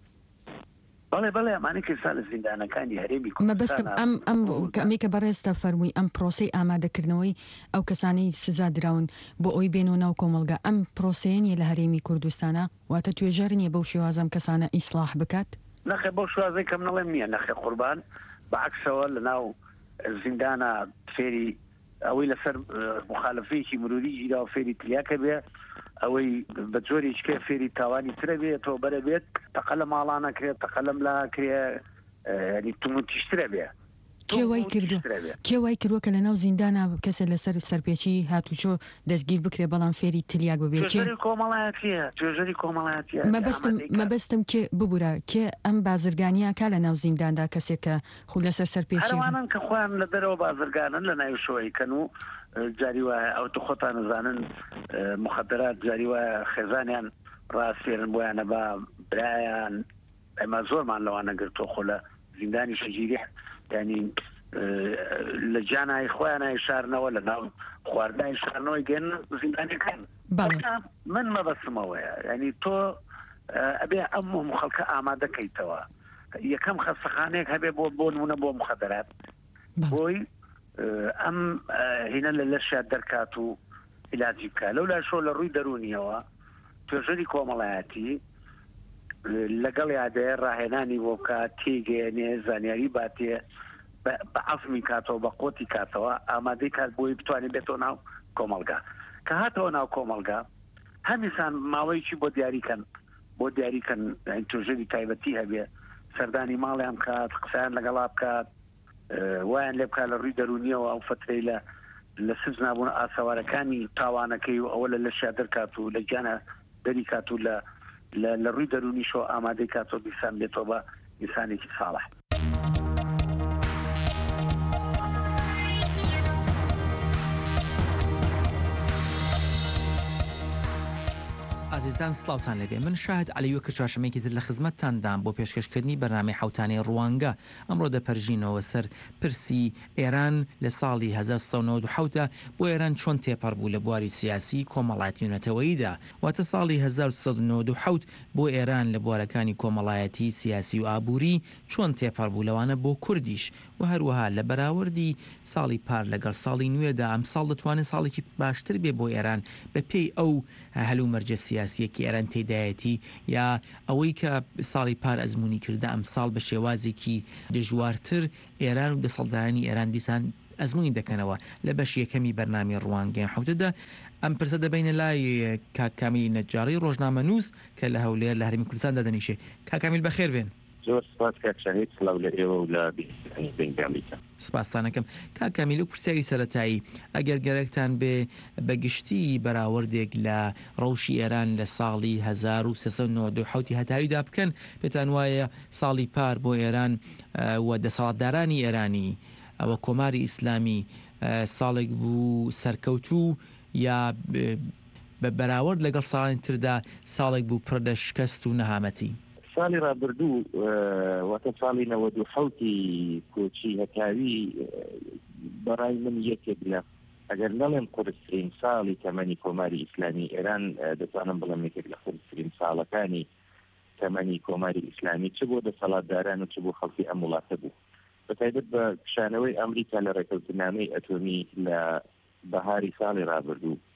بەڵێ بەڵێ ئەمانە کەسا لە زیندانەکانی هەرێمی مەبەستم ئەم ئەم ئەمەی کە بەڕێستا فەرمووی ئەم پرۆسەی ئامادەکردنەوەی ئەو کەسانەی سزا دراون بۆ ئەوی بێنەوە ناو کۆمەلگا ئەم پرۆسەیە نیە لە هەرێمی کوردستانە واتە توێژەر نیە بەو شێوازەم کەسانە ئیسلاح بکات نەخێ بەو شوازەی کەم نەڵێم نییە نەخێ قوربان بەعکسەوە لە ناو زیندانە فێری ئەوەی لەسەر مخالفەیەکی مروری گیرا و فێری تلیاکە بێ ئەوەی بە جۆرێککە فێری تاوانی ترە بێت تۆ بەرە بێت تەقە لە ماڵانە کرێت تەقە لەم لا کرێ ینی تومتیشترە بێ کێوای کردو کێوای کردووە کە لە ناو زیندانە کەسە لەسەر سەرپێچی هاتوچۆ دەستگیر بکرێ بەڵام فێری تلیاک ببێت کۆمەڵایەتیە توێژەری کۆمەڵایەتیە مەبەستم مەبەستم کێ ببوورە کێ ئەم بازرگانیە کا لە ناو زینداندا کەسێک کە خو لەسەر سەرپێچی هەروانان کە خۆیان لە دەرەوە بازرگانن لە ناوی شۆیکەن و جاری وایە ئەو تو خۆتان نزانن مخدرات جاری وایە خێزانیان ڕاستێرن بۆیانە بە برایان ئەمە زۆرمان لەوانە گرتۆ خۆ لە زیندانی شەجیری ینی لە جانای خۆیانای شارنەوە لە ناو خواردنای شارنەوەی گەن زیندانەکان من مەبەسمەوەیە ینی تۆ ئەبێ ئەم خەڵکە ئامادەکەیتەوە یەکەم خەستەخانەیەک هەبێ بۆ بۆ نمونە بۆ مخدرات بۆی ئەم هینە لە لەشیان دەرکات و علاجی بکە لەولا شۆ لە ڕووی دەرونیەوە توێژەری کۆمەڵایەتی لەگەڵ یادەیە ڕاهێنانی بۆ بکات تێگەێنێ زانیاری باتێ بە عەفمی کاتەوە بە قۆتی کاتەوە ئامادەی کات بۆی بتوانێت بێتەوە ناو کۆمەلگا کە هاتەوە ناو کۆمەلگا هەمیسان ماوەیەکی بۆ دیاریکەن بۆ دیاریکەن توێژەری تایبەتی هەبێ سەردانی ماڵیان بکات قسەیان لەگەڵا بکات وایان لێ بکات لە ڕووی دەرونیەوە ئەو فترەی لە لە سز نابوون ئاسەوارەکانی تاوانەکەی و ئەوە لە لەشیا دەرکات و لە گیانە دەری کات و لە لە ڕووی دەرونیشەوە ئامادەی کاتەوە دیسان بێتەوە بە ئینسانێکی ساڵح. ئازیزان سلااوان لەبێ من شاهد علیوە کچاشمێکی زر لە خزمەتتاندام بۆ پێشکەشکردنی بەرنامەی حوتانی ڕوانگە ئەمڕۆ دەپەرژینەوە سەر پرسی ئێران لە ساڵی هەزار سەد و نۆ و حەوت بۆ ئێران چۆن تێپەڕ بوو لە بواری سیاسی کۆمەڵایەتیونەتەوەییدا واتە ساڵی هەزار سەد و نۆ و حەوت بۆ ئێران لە بوارەکانی کۆمەڵایەتی سیاسی و ئابووری چۆن تێپەڕ بوو لەوانە بۆ کوردیش و هەروەها لە بەراوردی ساڵی پار لەگەڵ ساڵی نوێدا ئەم ساڵ دەتوانێت ساڵێکی باشتر بێ بۆ ئێران بە پێی ئەو هەلو مەرجە سیاسیەکی ئێران تێدایەتی یا ئەوەی کە ساڵی پار ئەزمموی کردە ئەم ساڵ بە شێوازێکی دژوارتر ئێران و دەسەڵدارانی ئێران دیسان ئەزمموی دەکەنەوە لە بەش یەکەمی بەرنامی ڕوانگەیان حوتەدا ئەم پرسە دەبینە لای کاکامیلی نەجاری ڕۆژنامە نووس کە لە هەولێر لە هەرمی کوردستان دەدەنیشێ. کاکامیل بەخێر بێن. زۆر سپاس کاک شاهید سڵاو لە ئێوە و لە ئەمریکا. سپاسانەکەم. کاکامیل و پرسیاری سەرەتایی ئەگەر گەرەکتان بێ بەگشتی بەراوردێک لە ڕەوشی ئێران لە ساڵی هەزار و سێسەد و نۆ و حەوت هەتاویدا بکەن پێتان وایە ساڵی پار بۆ ئێران و دەسەڵاتدارانی ئێرانی ئەوە کۆماری ئیسلامی ساڵێک بوو سەرکەوتوو یا بە بەراورد لەگەڵ ساڵانی تردا ساڵێک بوو پڕدە شکست و نەهامەتی؟ ساڵی ڕابردوو واتە ساڵی نەوەد و حەوتی کۆچی هەتاوی بەڕای من یەکێک لە ئەگەر نەڵێن قورسترین ساڵی تەمەنی کۆماری ئیسلامی ئێران دەتوانم بڵم یەکێک لە قورسترین ساڵەکانی تەمەنی کۆماری ئیسلامی چ بۆ دەسەڵاتداران و چ بۆ خەڵکی ئەم وڵاتە بوو بەتایبەت بە پیشانەوەی ئەمریکا لە ڕێکەوتنامەی ئەتۆمی لە بەهاری ساڵی ڕابردوو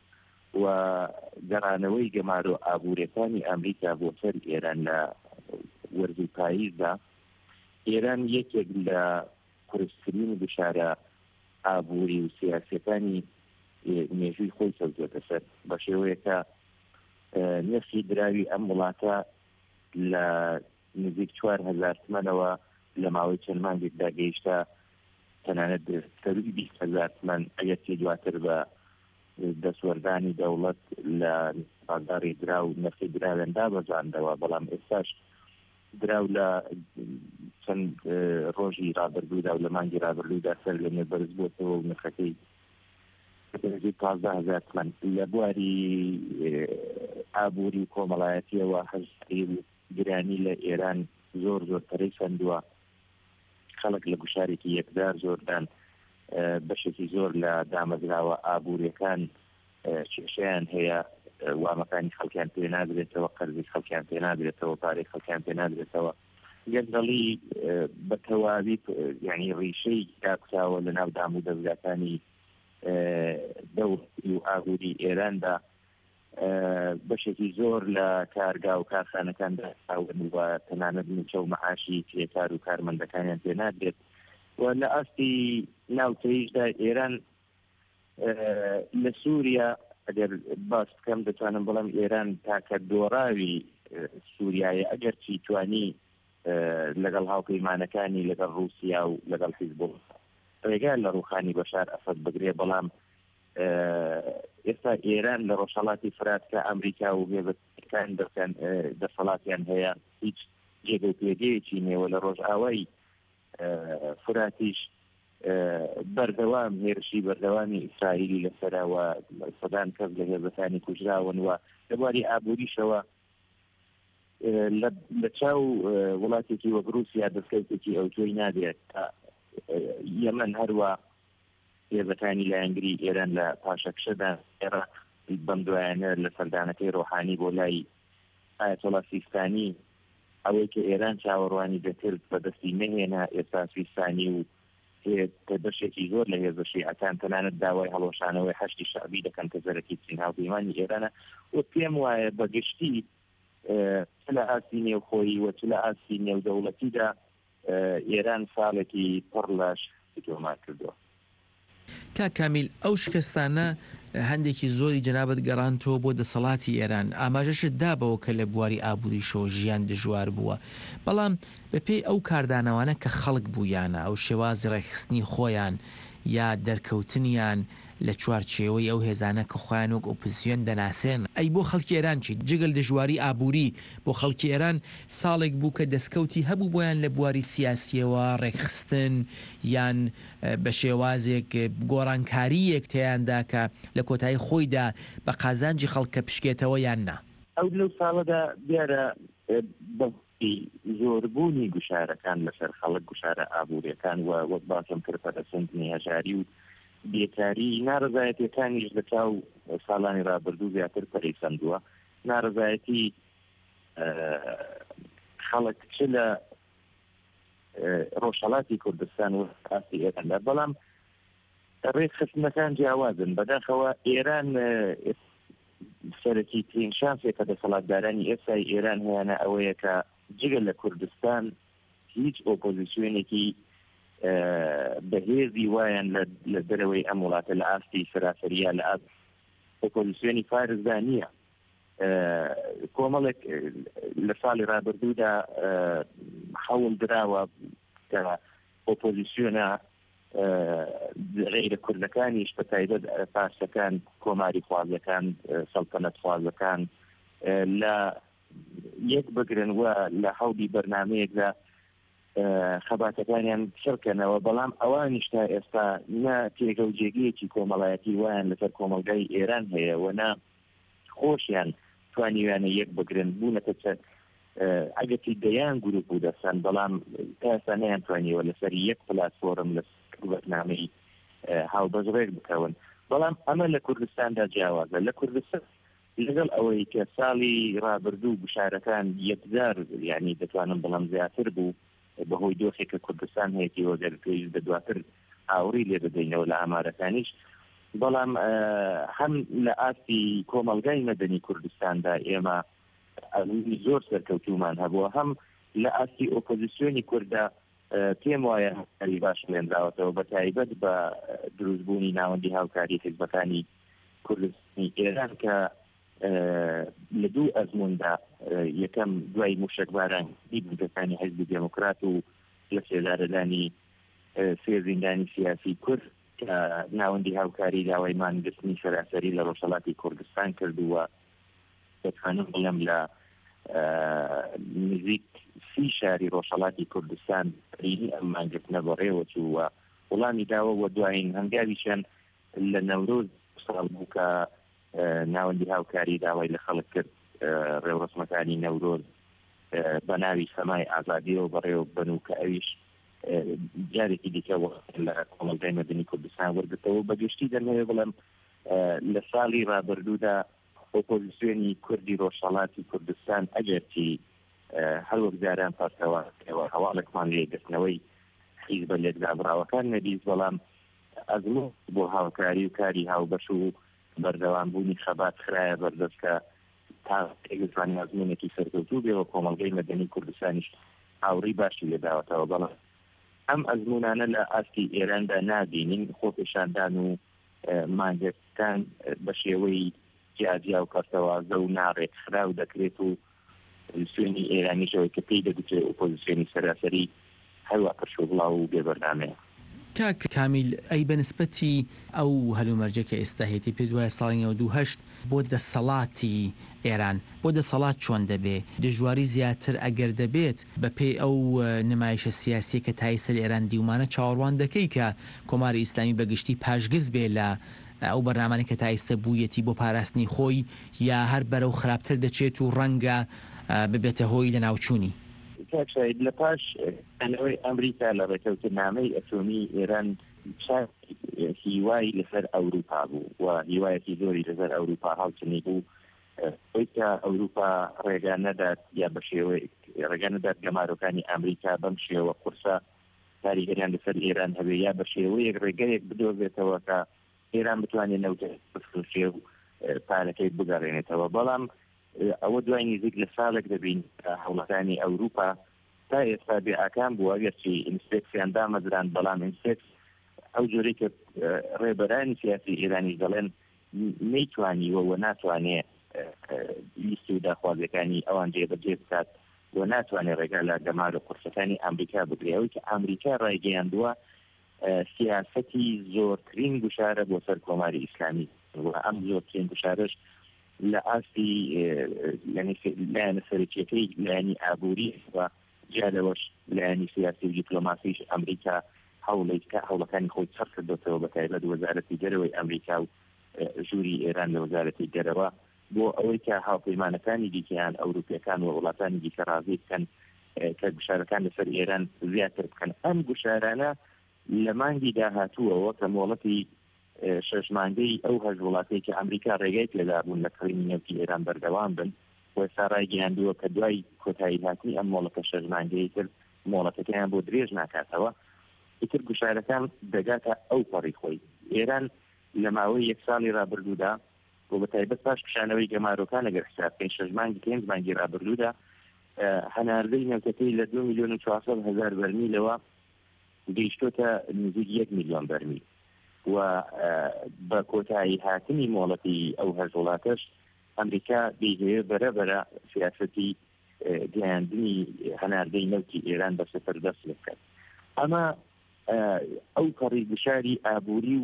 و گەڕانەوەی گەمارۆ ئابوورەکانی ئەمریکا بۆ سەر ئێران لە وەرزی پاییزدا ئێران یەکێک لە قورستترین بشارە ئابووری و سیاسەکانی مێژووی خۆی سەوزێتە سەر بە شێوەیەکە نرخی دراوی ئەم وڵاتە لە نزیک چوار هەزار تمەنەوە لە ماوەی چەند مانگێکدا گەیشتە تەنانەت سەروی بیست هەزار تمەن ئەگەر چی دواتر بە دەسوەردانی دەوڵەت لە بازاڕی درا و نرخی دراوێندا بەزاندەوە بەڵام ئێستاش دراو لە چەند ڕۆژی ڕابردوودا و لە مانگی ڕابردوودا سەر لەمێ بەرز بۆتەوە و نرخەکەی پازدە هەزار تمەن لە بواری ئابووری و کۆمەڵایەتیەوە هەژاری و گرانی لە ئێران زۆر زۆر پەرەی سندووە خەڵک لە گوشارێکی یەکدار زۆردان بەشێکی زۆر لە دامەزراوە ئابووریەکان کێشەیان هەیە وامەکانی خەڵکیان پێ نادرێتەوە قەرزی خەڵکیان پێ نادرێتەوە پارەی خەڵکیان پێ نادرێتەوە گەندەڵی بە تەواوی یعنی ڕیشەی داکراوە لە ناو دام و دەستگاکانی دەوڵەتی و ئابووری ئێراندا بەشێکی زۆر لە کارگا و کارخانەکاندا و تەنانەت موچە و مەعاشی کرێکار و کارمەندەکانیان پێ نادرێت و لە ئاستی ناوچەیشدا ئێران لە سووریا ئەگەر باس بکەم دەتوانم بڵم ئێران تاکە دۆڕاوی سووریایە ئەگەر چی توانی لەگەڵ هاوپەیمانەکانی لەگەڵ رووسیا و لەگەڵ حیزبوڵ ڕێگای لە ڕووخانی بەشار ئەسەد بگرێ بەڵام ئێستا ئێران لە ڕۆژهەڵاتی فرات کە ئەمریکا و هێزەکان دەکەن دەسەڵاتیان هەیە هیچ جێگە و پێگەیەکی نێوە لە ڕۆژئاوای فراتیش بەردەوام هێرشی بەردەوامی ئیسرائیلی لەسەرەوە سەدان کەس لە هێزەکانی کوژراون و لە بواری ئابووریشەوە لە چاو وڵاتێکی وەک رووسیا دەستکەوتێکی ئەو تۆی نادرێت یەمەن هەروە هێزەکانی لایەنگری ئێران لە پاشەکشەدا ئێرە بەم دوایانە لە سەردانەکەی ڕۆحانی بۆ لای ئایەتۆڵا سیستانی ئەوەی کە ئێران چاوەڕوانی دەکرد بەدەستی نەهێنا ئێستا سیستانی و بەشێکی زۆر لە هێزە شیعەکان تەنانەت داوای هەڵۆشانەوەی هەشتی شعبی دەکەن کە زەرەکی چین هاوپەیمانی ئێرانە و پێم وایە بەگشتی لە ئاسی نێوخۆیی و لە ئاسی نێودەوڵەتیدا ئێران ساڵێکی پڕ لەش تۆمار کردووە. کا کامیل ئەو شکستانە هەندێکی زۆری جەنابەت گەڕانتەوە بۆ دەسەڵاتی ئێران ئاماژەشت دابەوە کە لە بواری ئابووری شۆ ژیان دژوار بووە بەڵام بەپێی ئەو کاردانەوانە کە خەڵک بوویانە ئەو شێوازی ڕێکخستنی خۆیان یا دەرکەوتنیان لە چوارچێوەی ئەو هێزانە کە خۆیان وەک ئۆپۆزیسیۆن دەناسێن ئەی بۆ خەڵکی ئێران چی جگەل دژواری ئابووری بۆ خەڵکی ئێران ساڵێک بوو کە دەستکەوتی هەبوو بۆیان لە بواری سیاسیەوە ڕێکخستن یان بە شێوازێک گۆڕانکاریەک تیاندا کە لە کۆتایی خۆیدا بە قازانجی خەڵکە پشکێتەوە یان نا ئەو لەو ساڵەدا دیارە زۆربوونی گوشارەکان لەسەر خەڵک گوشارە ئابووریەکان و وەک باسم کرد پەرسەندنی هەژاری و بێکاری ناڕزایەتیەکانیش لە چاو ساڵانی ڕابردوو زیاتر پەرەی سەندووە ناڕزایەتی خەڵک چ لە ڕۆژهەڵاتی کوردستان و ئاستی ئێراندا بەڵام ڕێکخستنەکان جیاوازن بەداخەوە ئێران سەرەکی ترین شانسێکە دەسەڵاتدارانی ئێستای ئێران هەیەە ئەوەیە کە جگە لە کوردستان هیچ ئۆپۆزیسیۆنێکی بەهێزی وایان لە دەرەوەی ئەم وڵاتە لە ئاستی سەراسەریە لە ئاست ئۆپۆزیسیۆنی فارزدا نییە کۆمەڵێک لە ساڵی ڕابردوودا حەوڵ دراوە کە ئۆپۆزیسیۆنە غیرە کوردەکانیش بە تایبەت پارسەکان کۆماری خوازەکان سەڵتەنەت خوازەکان لە یەک بگرن و لە حەولی بەرنامەیەکدا خەباتەکانیان شڕکەنەوە بەڵام ئەوانیش تا ئێستا نا تێگە و جێگەیەکی کۆمەڵایەتی وایان لەسەر کۆمەلگای ئێران هەیە و نا خۆشیان توانیوانە یەک بگرن بوونەتە چەند ئەگەتی دەیان گروپ و دەستان بەڵام تا ئێستا نەیان توانیوە لەسەر یەک پلاتفۆرم لە بەرنامەی هاوبەشڕێک بکەون بەڵام ئەمە لە کوردستاندا جیاوازە لە کوردستان لەگەڵ ئەوەی کە ساڵی ڕابردوو بشارەکان یەکجار یعنی دەتوانم بەڵام زیاتر بوو بەهۆی دۆخێک کە کوردستان هەیەی وەگەر پێویست بە دواتر ئاوری لێ بدەینەوە لە ئامارەکانیش بەڵام هەم لە ئاستی کۆمەلگای مەدەنی کوردستاندا ئێمە زۆر سەرکەوتومان هەبووە، هەم لە ئاستی ئۆپۆزیسیۆنی کووردا پێم وایە هەری باش لێنراوەتەوە بە تایبەت بە دروستبوونی ناوەندی هاوکاری حیزبەکانی کوردستانی ئێران کە لە دوو ئەزموندا یەکەم دوای موشکبارانی بنکەکانی حیزبی دموکرات و لە سێدارەدانی سێ زیندانی سیاسی کورد کە ناوەندی هاوکاری داوای مانگرتنی سەراسەری لە ڕۆژهەڵاتی کوردستان کردووە دەتوانم بڵێم لە نزیک سی شاری ڕۆژهەڵاتی کوردستان ڕینی ئەم مانگرتنە بەڕێوە چووە وەڵامی داوە و دوایین هەنگاویشان لە نەورۆز ساڵ بوو کە ناوەندی هاوکاری داوای لە خەڵک کرد ڕێوڕسمەکانی نەورۆز بە ناوی سەمای ئازادیەوە بەڕێوە بنوو کە ئەویش جارێکی دیکە لە کۆمەلگای مەدەنی کوردستان وەرگرتەوە بەگشتی دەمەوێت بڵێم لە ساڵی ڕابردوودا ئۆپۆزیسیۆنی کوردی ڕۆژهەڵاتی کوردستان ئەگەرچی هەروەک جاران پاسەوەکەوە هەواڵێکمان لێگرتنەوەی حیزبە لێکدابراوەکان نەبیست، بەڵام ئەزموو بۆ هاوکاری و کاری هاوبەش و بەردەوامبوونی خەبات خرایە بەردەستکە تا ئێگەزوانی ئەزمونێکی سەرکەوتوو بێەوە کۆمەلگای مەدەنی کوردستانیش هاوڕی باشی لێداوەتەوە، بەڵام ئەم ئەزمونانە لە ئاستی ئێراندا نابینین، خۆ پیشاندان و مانگەکان بە شێوەی جیاجیا و کەرتەوازە و ناڕێک خراو دەکرێت و سوێنی ئێرانیشەوەی کە پێی دەگوترێت ئۆپۆزیسیۆنی سەراسەری هەروە پەرشۆبڵاو و بێبەردامەیە. کاک کامیل ئەی بەنسبەتی ئەو هەلومەرجە کە ئێستا هێتی پێ دوای ساڵی دوو هەشت بۆ دەسەڵاتی ئێران بۆ دەسەڵات چۆن دەبێ دژواری زیاتر ئەگەر دەبێت بە پێی ئەو نمایشە سیاسی کە تایسە لە ئێران دیومانە چاوەڕوان دەکەی کە کۆماری ئیسلامی بەگشتی پاشگز بێ لە ئەو بەرنامانی کە تایستە بوویەتی بۆ پاراستنی خۆی یا هەر بەرەو خراپتر دەچێت و ڕەنگە ببێتە هۆی لە ناوچوونی. کاکشید لە پاش ئەنەوەی ئەمریکا لە ڕێکەوتنامەی ئەتۆمی ئێران هیوای لەسەر ئەوروپا بوو و هیوایەتی زۆری لەسەر ئەوروپا هاوچنی بوو ئەوەی کە ئەوروپا ڕێگا نەدات یا بە شێوەی ڕێگا نەدات گەمارۆکانی ئەمریکا بەم شێوە قورسە کاریگەریان لەسەر ئێران هەبێ یا بە شێوەیەک ڕێگەیەک بدۆزێتەوە کە ئێران بتوانێت نەوتە بفرۆشێ و پارەکەی بگەڕێنێتەوە، بەڵام ئەوە دوای نزیک لە ساڵێک دەبین هەوڵەکانی ئەوروپا تا ئێستا بێ ئاکام بووە گەرچی ئینسپێکسیان دامەزران، بەڵام ئینسپێکس ئەو جۆرەی کە ڕێبەرانی سیاسی ئێرانی دەڵێن نەیتوانیوە و ناتوانێت لیستی و داخوازیەکانی ئەوان جێبەجێ بکات و ناتوانێت ڕێگا لە گەمار و قورسەکانی ئەمریکا بگرێ، ئەوەی کە ئەمریکا ڕایگەیاندووە سیاسەتی زۆرترین گوشارە بۆ سەر کۆماری ئیسلامی و ئەم زۆرترین گوشارەش لە ئاستی لایەنە سەرەکیەکەی لایەنی ئابووری و جادەوەش لایەنی سیاسی و دیپلۆماسیش ئەمریکا هەوڵێکە هەوڵەکانی خۆی چڕ کردوتەوە بە تایبەت وەزارەتی دەرەوەی ئەمریکا و ژووری ئێران لە وەزارەتی دەرەوە بۆ ئەوەی کە هاوپەیمانەکانی دیکەیان ئەوروپیەکان و وڵاتانی دیکە ڕازی بکەن کە گوشارەکان لەسەر ئێران زیاتر بکەن. ئەم گوشارانە لە مانگی داهاتووەوە کە مۆڵەتی شەژمانگەی ئەو هەژ وڵاتەی کە ئەمریکا ڕێگای پێدا بوون لە کڕینی نێوتی ئێران بەردەوام بن و ئێستا ڕایگەیاندووە کە دوای کۆتایی هاتنی ئەم مۆڵەتە شەژمانگەی تر مۆڵەتەکەیان بۆ درێژ ناکاتەوە، ئیتر گوشارەکان دەگاتە ئەو پەڕی خۆی. ئێران لە ماوەی یەک ساڵی ڕابردوودا بۆ بە تایبەت پاش پیشانەوەی گەمارۆکان ئەگەر حسابکەین شەژمانگی پێنج مانگی ڕابردوودا هەناردەی نەوتەکەی لە دو میلیۆن و چوارسەد هەزار بەرمیلەوە گەیشتۆتە نزیک یەک میلیۆن بەرمیل و بە کۆتایی هاتنی مۆڵەتی ئەو هەژوڵاتەش ئەمریکا دەیهەیە بەرەبەرە سیاسەتی گەیاندنی هەناردەی نەوتی ئێران بە سەفەر دەست بکات. ئەمە ئەو پەڕی گوشاری ئابووری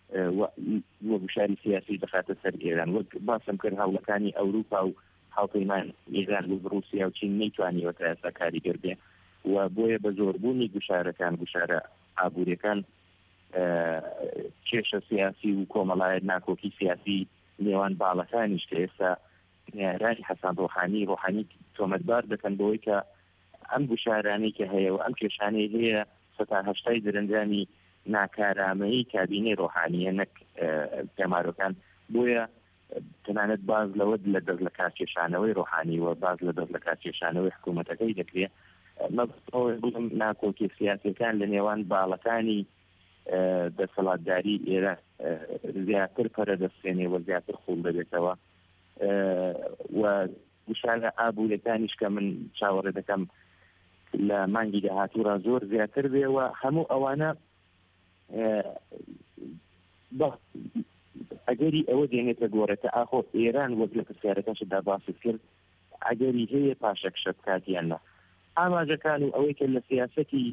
و گوشاری سیاسی دەخاتە سەر ئێران وەک باسم کرد هەوڵەکانی ئەوروپا و هاوپەیمان ئێران و ڕوسیا و چین نەیتوانیوە تا ئێستا کاریگەر بێ و بۆیە بە زۆربوونی گوشارەکان گوشارە ئابووریەکان کێشە سیاسی و کۆمەڵایەت ناکۆکی سیاسی نێوان باڵەکانیش کە ئێستا رانی حەسان ڕۆحانی ڕۆحانی تۆمەتبار دەکەن بەوەی کە ئەم گوشارانەی کە هەیە و ئەم کێشانەی هەیە سەتا هەشتای درەنجانی ناکارامەیی کابینەی ڕۆحانیە نەک گەمارۆکان، بۆیە تەنانەت باز لەوە لە دەست لە کارکێشانەوەی ڕۆحانی و باز لە دەست لە کارکێشانەوەی حکوومەتەکەی دەکرێت. مەبستەوە بڵم ناکۆکی سیاسەکان لە نێوان باڵەکانی دەسەڵاتداری ئێرە زیاتر پەرە دەستێنێ و زیاتر خوڵ دەبێتەوە و گوشانە ئابوورەکانیش کە من چاوەڕێ دەکەم لە مانگی داهاتوورە زۆر زیاتر بێەوە هەموو ئەوانە ئەگەری ئەوە دێنێتە گۆڕێتە ئاخۆ ئێران وەک لە پرسیارەکەشدا باست کرد ئەگەری هەیە پاشەک شەب کاتیانە ئاماژەکان و ئەوەی کە لە سیاسەتی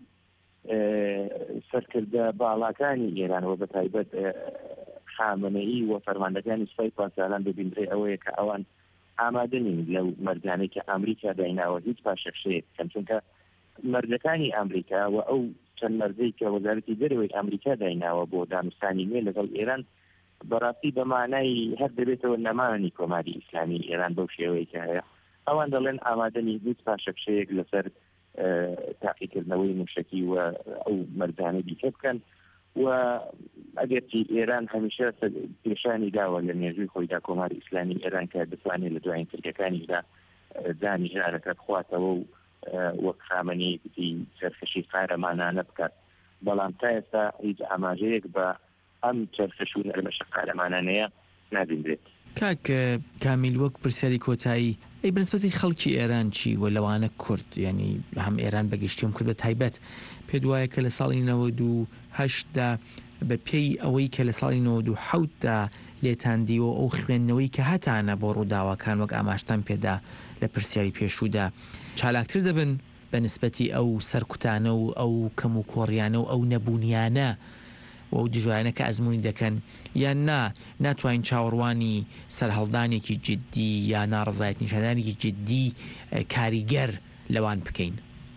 سەرکردە باڵاکانی ئێرانەوە بە تایبەت خامنەئی و فەرماندەکانی سوپای پاسداران ببینرێ ئەوەیە کە ئەوان ئامادە نین لەو مەرجانەی کە ئەمریکا دایناوە هیچ پاشەکشەیە کەم چونکە مەرجەکانی ئەمریکا و ئەو چەند مەرجەی کە وەزارەتی دەرەوەی ئەمریکا دایناوە بۆ دانوستانی نوێ لەگەڵ ئێران بەڕاستی بە مانای هەر دەبێتەوە نەمانی کۆماری ئیسلامی ئێران بەو شێوەیە کە هەیە ئەوان دەڵێن ئامادەنی هیچ پاشەکشەیەک لەسەر تاقیکردنەوەی موشکی و ئەو مەرجانە دیکە بکەن و ئەگەرچی ئێران هەمیشە پێشانی داوە لە مێژووی خۆیدا کۆماری ئیسلامی ئێران کە دەتوانێت لە دوایین ترکەکانیدا دانی ژارەکە بخواتەوە و وەک خامنەی گوتی سەرکەشی قارەمانانە بکات بەڵام تا ئێستا هیچ ئاماژەیەک بە ئەم چەرخەش و نەرمەشە قارەمانانەیە نابینرێت. کاک کامیل وەک پرسیاری کۆتایی ئەی بنسبەتی خەڵکی ئێران چی و لەوانە کورد ینی هەم ئێران بەگشتیوم کرد بە تایبەت پێ وایە کە لە ساڵی نەوەد و هەشتدا بە پێی ئەوەی کە لە ساڵی نەوەد و حەوتدا لێتاندیوە ئەو خوێندنەوەی کە هەتانە بۆ ڕووداواکان وەک ئاماشتان پێدا لە پرسیاری پێشوودا چالاکتر دەبن بە نسبەتی ئەو سەرکوتانە و ئەو کەم و کۆڕیانە و ئەو نەبوونیانە و ئەو دژوارانە کە ئەزمموی دەکەن یان نا ناتوانین چاوەڕوانی سەرهەڵدانێکی جددی یا ناڕزایەت نیشانانێکی جددی کاریگەر لەوان بکەین.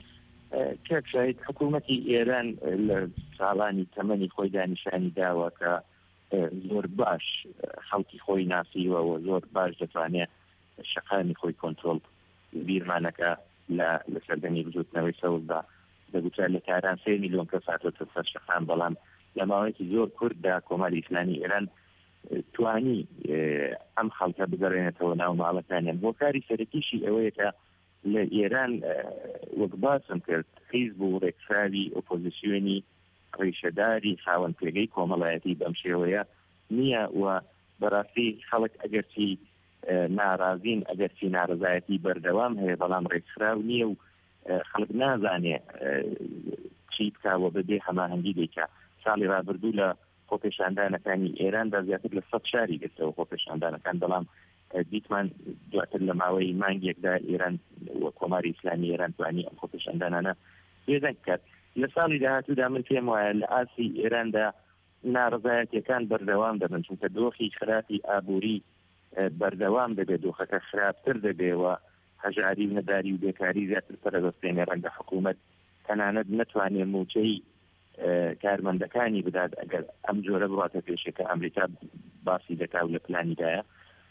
کێکشید حکوومەتی ئێران لە ساڵانی تەمەنی خۆی دانیشانی داوە کە زۆر باش خەڵکی خۆی ناسیوەوە زۆر باش دەتوانێت شەقانی خۆی کۆنتترۆل بیرمانەکە لە سەردەمی بزوتنەوەی سەوزدا دەگوترا لە کاران سێ میلیۆن کەس هاتوۆتە سەر شەقان بەڵام لە ماوەیەکی زۆر کورتدا کۆماری ئیسلامی ئێران توانی ئەم خەڵکە بگەڕێنێتەوە ناو ماڵەکانیان بۆ کاری سەرەکیشی ئەوەیە کە لە ئێران وەک باسم کرد حیزب و ڕێکخراوی ئۆپۆزیسیۆنی ڕیشەداری خاوەن پێگەی کۆمەڵایەتی بەم شێوەیە نییە و بەڕاستی خەڵک ئەگەرچی ناڕازین ئەگەرچی ناڕزایەتی بەردەوام هەیە بەڵام ڕێکخراو نییە و خەڵک نازانێ چی بکاوە بەبێ هەماهەنگی دەیکا ساڵی ڕابردوو لە خۆپێشاندانەکانی ئێراندا زیاتر لە سەد شاری گرتەوە خۆپێشاندانەکان بەڵام دیتمان دواتر لە ماوەی مانگێکدا ئێران کۆماری ئیسلامی ئێران توانی ئەم خۆپێشاندانانە پێدەنگ کرد لە ساڵی داهاتوودا من پێم وایە لە ئاسی ئێراندا ناڕزایەتیەکان بەردەوام دەبن چونکە دۆخی خراپی ئابووری بەردەوام دەبێت دۆخەکە خراپتر دەبێەوە هەژاری و نەداری و بێکاری زیاتر پەرەدەستێنێ ڕەنگە حکوومەت تەنانەت نەتوانێت موچەی کارمەندەکانی بدات ئەگەر ئەم جۆرە بڕاتە پێشەکە ئەمریکا باسی دەکا و لە پلانیدایە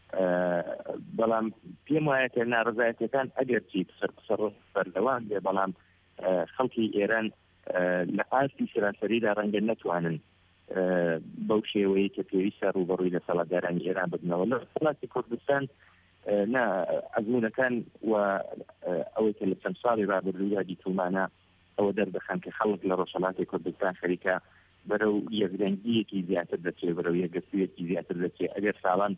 بەڵام پێم وایە کە ناڕزایەتەکان ئەگەرچی سەر بەردەوام بێ بەڵام خەڵکی ئێران لە ئاستی سەرانسەریدا ڕەنگە نەتوانن بەو شێوەیە کە پێویستە ڕوبەڕووی لە سەڵاتدارانی ئێران ببنەوە لە وڵاتی کوردستان نا ئەزمونەکان و ئەوەی کە لە چەند ساڵی ڕابردوودا دیتومانە ئەوە دەردەخەن کە خەڵک لە ڕۆژهەڵاتی کوردستان خەریکە بەرەو یەکدەنگیەکی زیاتر دەچێت بەرەو یەکگرتوویەکی زیاتر دەچێت ئەگەر ساڵان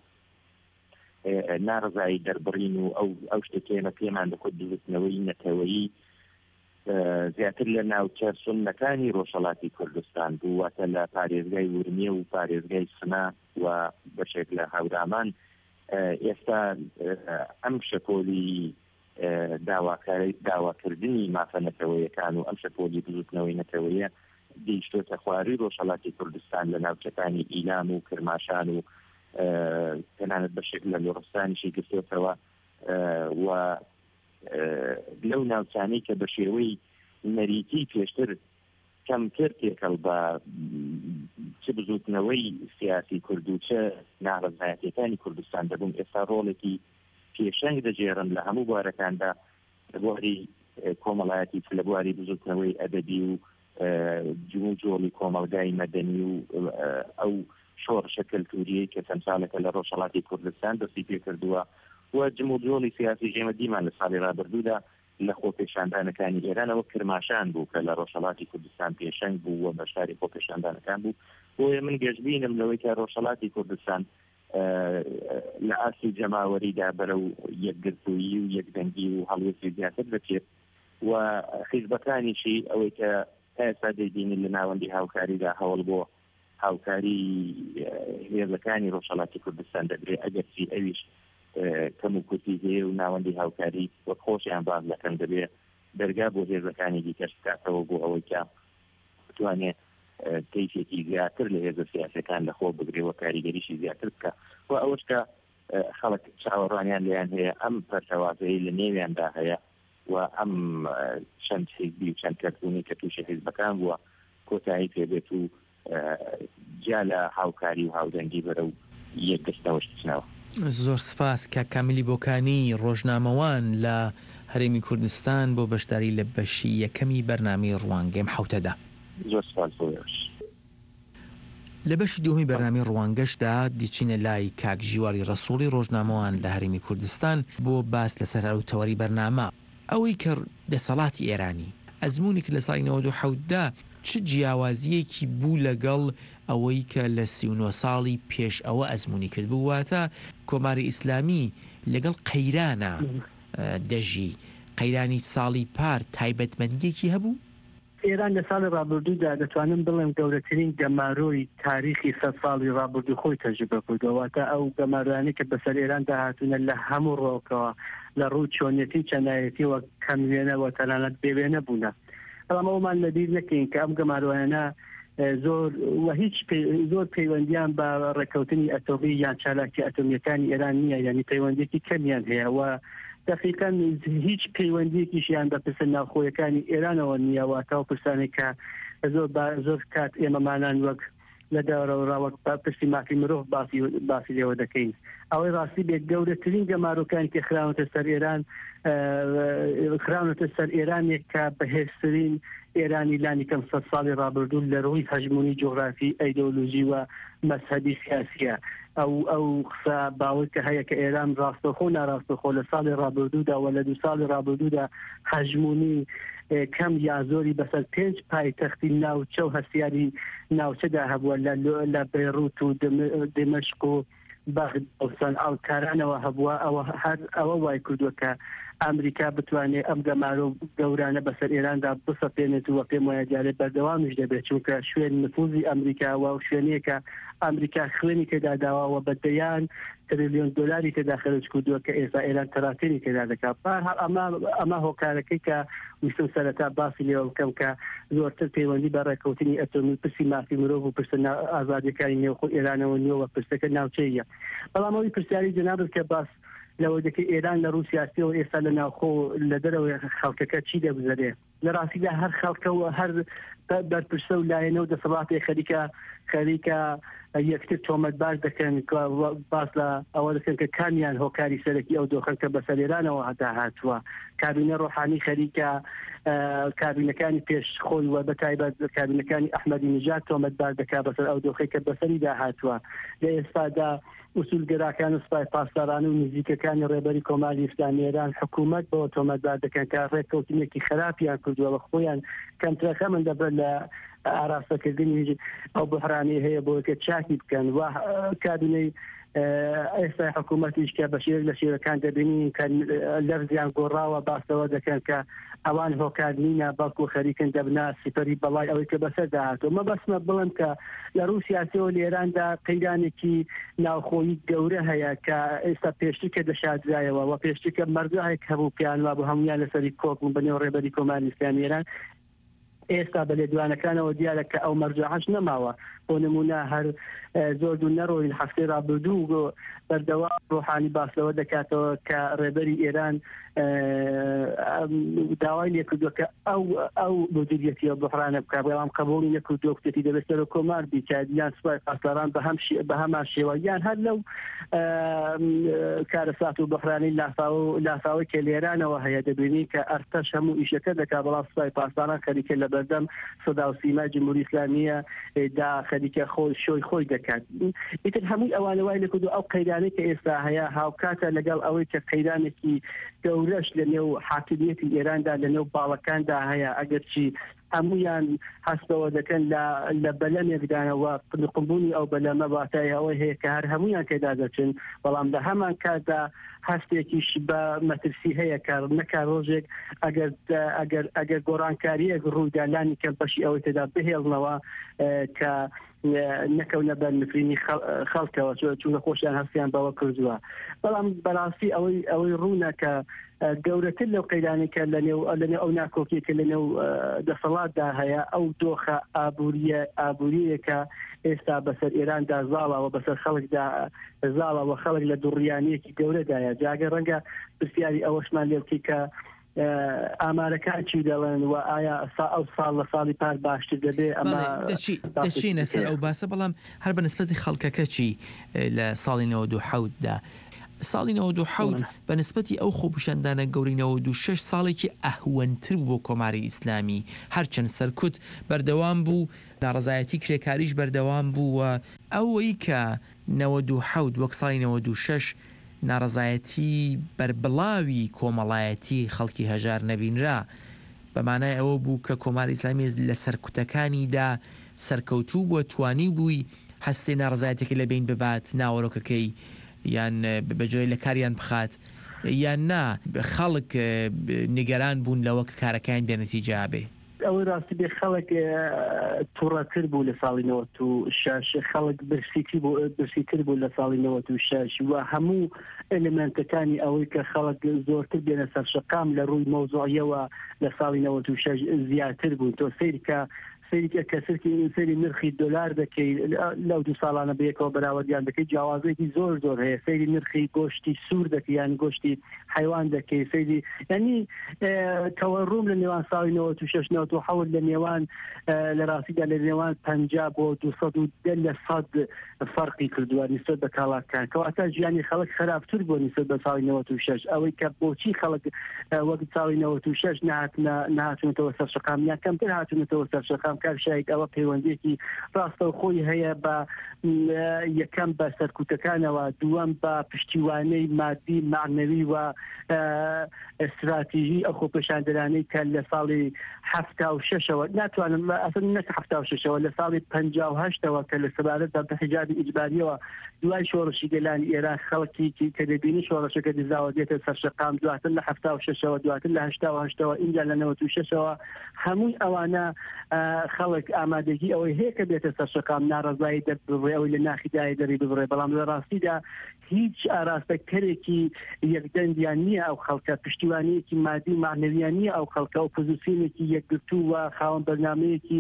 ناڕزایی دەربڕین و ئەو ئەو شتێکێمە پێمان دەکوت دوستنەوەی نەتەوەیی زیاتر لە ناوچە سونەکانی ڕۆژهەڵاتی کوردستان بوو واتە لە پارێزگای ورمیە و پارێزگای سنا و بەشێک لە هەورامان ئێستا ئەم شەپۆلی داواکردنی مافە نەتەوەیەکان و ئەم شەپۆلی بزوتنەوەی نەتەوەیە گەیشتۆتە خواری ڕۆژهەڵاتی کوردستان لە ناوچەکانی ئیلام و کرماشان و تەنانەت بەشێک لە لۆڕستانیشی گرتوتەوە و لەو ناوچانەی کە بە شێوەی نەریتی پێشتر کەمتر تێکەڵ بە چ بزوتنەوەی سیاسی کورد و چه ناڕزایەتیەکانی کوردستان دەبوون ئێستا ڕۆڵێکی پێشەنگ دەجێڕن لە هەموو بوارەکاندا لە بواری کۆمەڵایەتی لە بواری بزوتنەوەی ئەدەبی و جمو جۆڵی کۆمەلگای مەدەنی و ئەو شۆڕشە کەلتوریەی کە چەند ساڵێکە لە ڕۆژهەڵاتی کوردستان دەستی پێ کردووە و جمو جۆڵی سیاسی ژێمە دیمان لە ساڵی ڕابردوودا لە خۆ پێشاندانەکانی ئێرانەوە کرماشان بوو کە لە ڕۆژهەڵاتی کوردستان پێشەنگ بوو و بەشداری خۆ پێشاندانەکان بوو. بۆیە من گەشتبینم لەوەی کە ڕۆژهەڵاتی کوردستان لە ئاسی جەماوەریدا بەرە و یەکگرتووی و یەکدەنگی و هەڵوێستی زیاتر بچێت و حیزبەکانیشی ئەوەی کە ئێستا دەیبینی لە ناوەندی هاوکاریدا هەوڵ بۆ هاوکاری هێزەکانی ڕۆژهەڵاتی کوردستان دەبرێت ئەگەرچی ئەویش کەم و کوتی هەیە و ناوەندی هاوکاری وەک خۆشیان باز دەکەن دەبێت دەرگا بۆ هێزەکانی دیکەش بکاتەوە بۆ ئەوەی کە بتوانێت کەیفێکی زیاتر لە هێزە سیاسەکان لەخۆ بگرێەوە کاریگەریشی زیاتر بکە و ئەوەش کە خەڵک چاوەڕوانیان لێیان هەیە ئەم پەرتەوازەیە لە نێویاندا هەیە و ئەم چەند حیزبی و چەند کەرتبوونی کە تووشی حیزبەکان بووە کۆتایی پێبێت و جا لە هاوکاری و هاودەنگی بەرە و یەکگەشتنەوەش بچنەوە. زۆر سپاس کە کامیلی بۆکانی ڕۆژنامەوان لە هەرێمی کوردستان بۆ بەشداری لە بەشی یەکەمی بەرنامەی ڕوانگەم حوتەدا. زۆر سپاس بۆیەش. لە بەشی دومی بەرنامەی ڕوانگەشدا دیچینە لای کاک ژیواری ڕەسوڵی ڕۆژنامەوان لە هەرێمی کوردستان بۆ باس لەسەر هەروتەوەری بەرنامە ئەوەی کە دەسەڵاتی ئێرانی ئەزمونێک لە ساڵی نەوەد و حەوتدا چ جیاوازیەکی بوو لەگەڵ ئەوەی کە لە سی و نۆ ساڵی پێش ئەوە ئەزمونی کرد بوواتە کۆماری ئیسلامی لەگەڵ قەیرانە دەژی قەیرانی ساڵی پار تایبەتمەندیەکی هەبوو؟ ئێران لە ساڵی ڕابردوودا دەتوانم بڵێم گەورەترین گەمارۆی تاریخی سەد ساڵی ڕابردوو خۆی تەجربە کردەوەتە ئەو گەمارانەی کە بەسەر ئێران داهاتوونە لە هەموو ڕۆکەوە لە ڕوو چۆنیەتی چەنایەتی وە کەموێنەوە تەنانەت بێوێنە بوونە. بەڵام ئەومان لەبیر نەکەین کە ئەم گەمارۆیانە زۆر و هیچ زۆر پەیوەندیان بە ڕێکەوتنی ئەتۆمی یان چالاکی ئەتۆمیەکانی ئێران نییە، یعنی پەیوەندێکی کەمیان هەیە و دقیقاً هیچ پەیوەندیەکیشیان بە پرسە ناوخۆیەکانی ئێرانەوە نییەوە تاو پرسانێک کە زۆر زۆر کات ئێمەمانان وەک لە داڕەوەک پرسی مافی مرۆڤ باسی لێوە دەکەین. ئەوەی ڕاستی بێت گەورەترین گەمارۆکان کە خراونەتە سەر ئێران خراونەتە سەر ئێرانێک کە بەهێزترین ئێرانی لانی کەم سەد ساڵی ڕابردوو لە ڕووی هەژمونی جۆغرافی ئەیدۆلۆژی و مەذهبی سیاسیە. ئەو ئەو قسە باوەی کە هەیە کە ئێران ڕاستەخۆ ناڕاستەخۆ لە ساڵی ڕابردوودا و لە دوو ساڵی ڕابردوودا هەژمونی کەم یا زۆری بەسەر پێنج پایتەختی ناوچە و هەستیاری ناوچەدا هەبووە لە بەیروت و دمەشق و بەغداد و سەنعاکارانەوە هەبووە. ئەوە هەر ئەوە وای کردووە کە ئەمریکا بتوانێت ئەم گەمارە گەورانە بەسەر ئێراندا بسەپێنێت و پێم وایە دیارێت بەردەوامیش دەبێت چونکە شوێن نفوزی ئەمریکاوە و شوێنەیەکە ئەمریکا خوێنی تێدا داواوە بەدەیان تریلیۆن دۆلاری تێدا خەرج کردووە کە ئێستا ئێران تەراتێنی تێدا دەکات. ئەمە ئەمە هۆکارەکەی کە ویستم سەرەتا باسی لێوە بکەم کە زۆرتر پەیوەندی بە ڕێکەوتنی ئەتۆمی پرسی مافی مرۆڤ و پرسە ئازادیەکانی نێوخۆ ئێرانەوە نیەوە پرسەکە ناوچەیە. بەڵام ئەوەی پرسیاری جەنابەت کە باس لەوە دەکەی ئێران لە ڕووسیاسیەوە ئێستا لە ناوخۆ لە دەرەوەی خەڵکەکە چی دەبزەرێ لە ڕاستیدا هەر خەڵکەوە هەر بەرپرسە و لایەنە و دەسەڵاتی خەریکە خەریکە یەکتر تۆمەتبار دەکەن باس لە ئەوە دەکەن کە کامیان هۆکاری سەرەکی ئەو دۆخەن کە بەسەر ئێرانەوە هەتا هاتووە. کابینە ڕۆحانی خەریکە کابینەکانی پێش خۆی وە بەتایبەت کابینەکانی ئەحمەدی نژاد تۆمەتبار دەکات بەسەر ئەو دۆخەی کە بەسەریدا هاتووە. لە ئێستادا ئوسولگەراکان و سوپای پاسداران و نزیکەکانی ڕێبەری کۆماری ئیسلامی ئێران حکوومەت بەوە تۆمەتبار دەکەن کە ڕێککەوتنێکی خراپیان کردووە خۆیان کەمترەکە من دەبێت لە ئاراستەکردنی ئەو بحرانی هەیە بۆ کە چاکی بکەن و کابینەی ئێستا حکوومەتیش کە بەشێر لە شێوەکان دەبینین کە لەرزیان گۆڕاوە باسەوە دەکەن کە ئەوان هۆکار نینە بەڵکو خەریکن دەبنا سپەری بەڵای ئەوەی کە بەسەر داهاتوە. مە بەسمە بڵم کە لە ڕووی سیاسیەوە لە ئێراندا قەیرانێکی ناوخۆیی گەورە هەیە کە ئێستا پێشتی کە دەشادرایەوە و پێشتی کە مەرجەیەک هەبوو پیانوا بۆ هەمویان لەسەری کۆبوون بەنێو ڕێبەری کۆماری ئیسلامی ئێران. ئێستا بە لێدوانەکانەوە دیارە کە ئەو مەرجەعەش نەماوە. بۆ نمونە هەر زۆر دوو نەڕۆین هەفتەی ڕابردوو بەردەوام ڕۆحانی باسەوە دەکاتەوە کە ڕێبەری ئێران داوای لێ کردووە کە ئەو ئەو مدیریەتی ئەو بحرانە بکە بەڵام قبوڵی نەکردووە کتێتی دەبێت سەر کۆمار بیکات یان سوپای پاسداران بە هەمان شێوە یان هەر لەو کارەسات و بحرانی لافاوەی کە لێرانەوە هەیە دەبینی کە ئەرتەش هەموو ئیشەکە دەکات بەڵام سوپای پاسداران خەریکە لە بەردەم سەدا و سیما جمهوری ئیسلامیە دا خەریکە خۆی شۆی خۆی دەکات ئیتر هەمووی ئەوانە وای لە کردو ئەو قەیرانەی کە ئێستا هەیە هاوکاتە لەگەڵ ئەوەی کە قەیرانێکی گەورەش لە نێو حاکمیەتی ئێراندا لە نێو باڵەکاندا هەیە ئەگەرچی هەمویان هەستەوە دەکەن لە بەلەمێکدانەوە قبوونی ئەو بەلەمە باتای ئەوەی هەیە کە هەر هەمویان تێدا دەچن بەڵام لە هەمان کاتدا هەستێکیش بە مەترسی هەیە کار نەکا ڕۆژێک ئەگەر ئەگەر گۆڕانکاریەک ڕوویدا لانی کەم بەشی ئەوەی تێدا بهێڵنەوە کە نەکەونە بەر نفرینی خەڵکەوە چونکە خۆشیان هەستیان بەوە کردووە بەڵام بەڕاستی ئەوەی ئەوەی ڕوونە کە گەورەتر لەو قەیرانێکە لە نێو ئەو ناکۆکیەکە لە نێو دەسەڵاتدا هەیە ئەو دۆخە ئابووریە ئابووریەکە ئێستا بەسەر ئێراندا زاڵەوە بەسەر خەڵکدا زاڵەوە خەڵک لە دوڕیانەیەکی گەورەدایە جاگە ڕەنگە پرسیاری ئەوەشمان لێ بکەی کە ئامارەکان چی دەڵێن و ئایا ئەو ساڵ لە ساڵی پار باشتر دەبێ ئەمە دەچینە سەر ئەو باسە بەڵام هەر بە نسبەتی خەڵکەکە چی لە ساڵی نەوە دوو حەوتدا ساڵی نەوە دوو حەوت بە نسبەتی ئەو خۆپشاندانە گەورینەوە دوو شەش ساڵێکی ئەهوەنتر بوو بۆ کۆماری ئیسلامی هەرچەند سەرکوت بەردەوام بوو ناڕزایەتی کرێکاریش بەردەوام بووە ئەوەی کە نەوە دوو حەوت وەک ساڵی نەوە دوو شەش ناڕزایەتی بربڵاوی کۆمەڵایەتی خەڵکی هەژار نەبینرا بەمانای ئەوە بوو کە کۆماری ئیسلامی لە سەرکوتەکانیدا سەرکەوتوو بۆ توانی بووی هەستێ ناڕزایەتێکی لە بین ببات ناوەڕۆکەکەی یان بەجۆی لە کاریان بخات یان نا خەڵک نیگەران بوون لەوە کە کارەکان بێنەتیجا بێ ئەوەی ڕاستی بێ خەڵک تووڕەتر بوو لە ساڵی نەوەت و شەش خەڵک برسیتی بۆ برسیتر بوو لە ساڵی نەوەت و شەش و هەموو ئەلمنتەکانی ئەوەی کە خەڵک زۆرتر بێنە سەر شەقام لە ڕووی مەوزوعیەوە لە ساڵی نەوەت و شەش زیاتر بوو تۆ سیرکە سەیری کە سەرکی سەری نرخی دلار دەکەی لەو دوو ساڵانە بەیەکەوە بەراوردیان دەکەی جیاوازێکی زۆر زۆر هەیە سەیری نرخی گۆشتی سوور دەکەی یان گۆشتی حیوان دەکەی سەیری ینی تەوەڕووم لە نێوان ساڵی نەوەت و شەش نەوەت و حەوت لە نێوان لە ڕاستیدا لە نێوان پەنجا بۆ دووسەد و دە لە سەد فەرقی کردووە نیسبەت بە کاڵاکان کەواتە ژیانی خەڵک خراپتر بۆ نیسبەت بە ساڵی نەوەت و شەش ئەوەی کە بۆچی خەڵک وەک ساڵی نەوەت و شەش نهاتونەتەوە سەر شەقام یان کەمتر هاتونەتەوە سەر شەقام کارشایك ئەوە پەیوەندێکی ڕاستە و خۆی هەیە بە یەکەم بە سەرکوتەکانەوە دووەم بە پشتیوانەی مادی معنەوی و استراتیژی ئەو خۆپەشاندەرانەی کە لە ساڵی هەفتا و شەشەوە ناتوانم ئەسن نەکە هەفتا و شەشەوە لە ساڵی پەنجا و هەشتەوە کە لە سەبارەتدا بە حیجابی ئیجباریەوە دوای شۆڕشی گەلانی ئێران خەڵکی کە دەبینی شۆڕشەکە دزاوە دێتە سەر شەقام دواتر لە هەفتا و شەشەوە دواتر لە هەشتا و هەشتەوە ئینجا لە نەوەت و شەشەوە هەمووی ئەوانە خەڵک ئامادەگی ئەوەی هەیە کە بێتە سەر شەقام ناڕەزایی دەبڕێ ئەوەی لە ناخیدای دەری ببڕێ بەڵام لە ڕاستیدا هیچ ئاراستەکەرێکی یەکدەنگیان نییە ئەو خەڵکە پشتیوانەیەکی مادی معنەویان نییە ئەو خەڵکە و پۆزیسیۆنێکی یەکگرتوو و خاوەن بەرنامەیەکی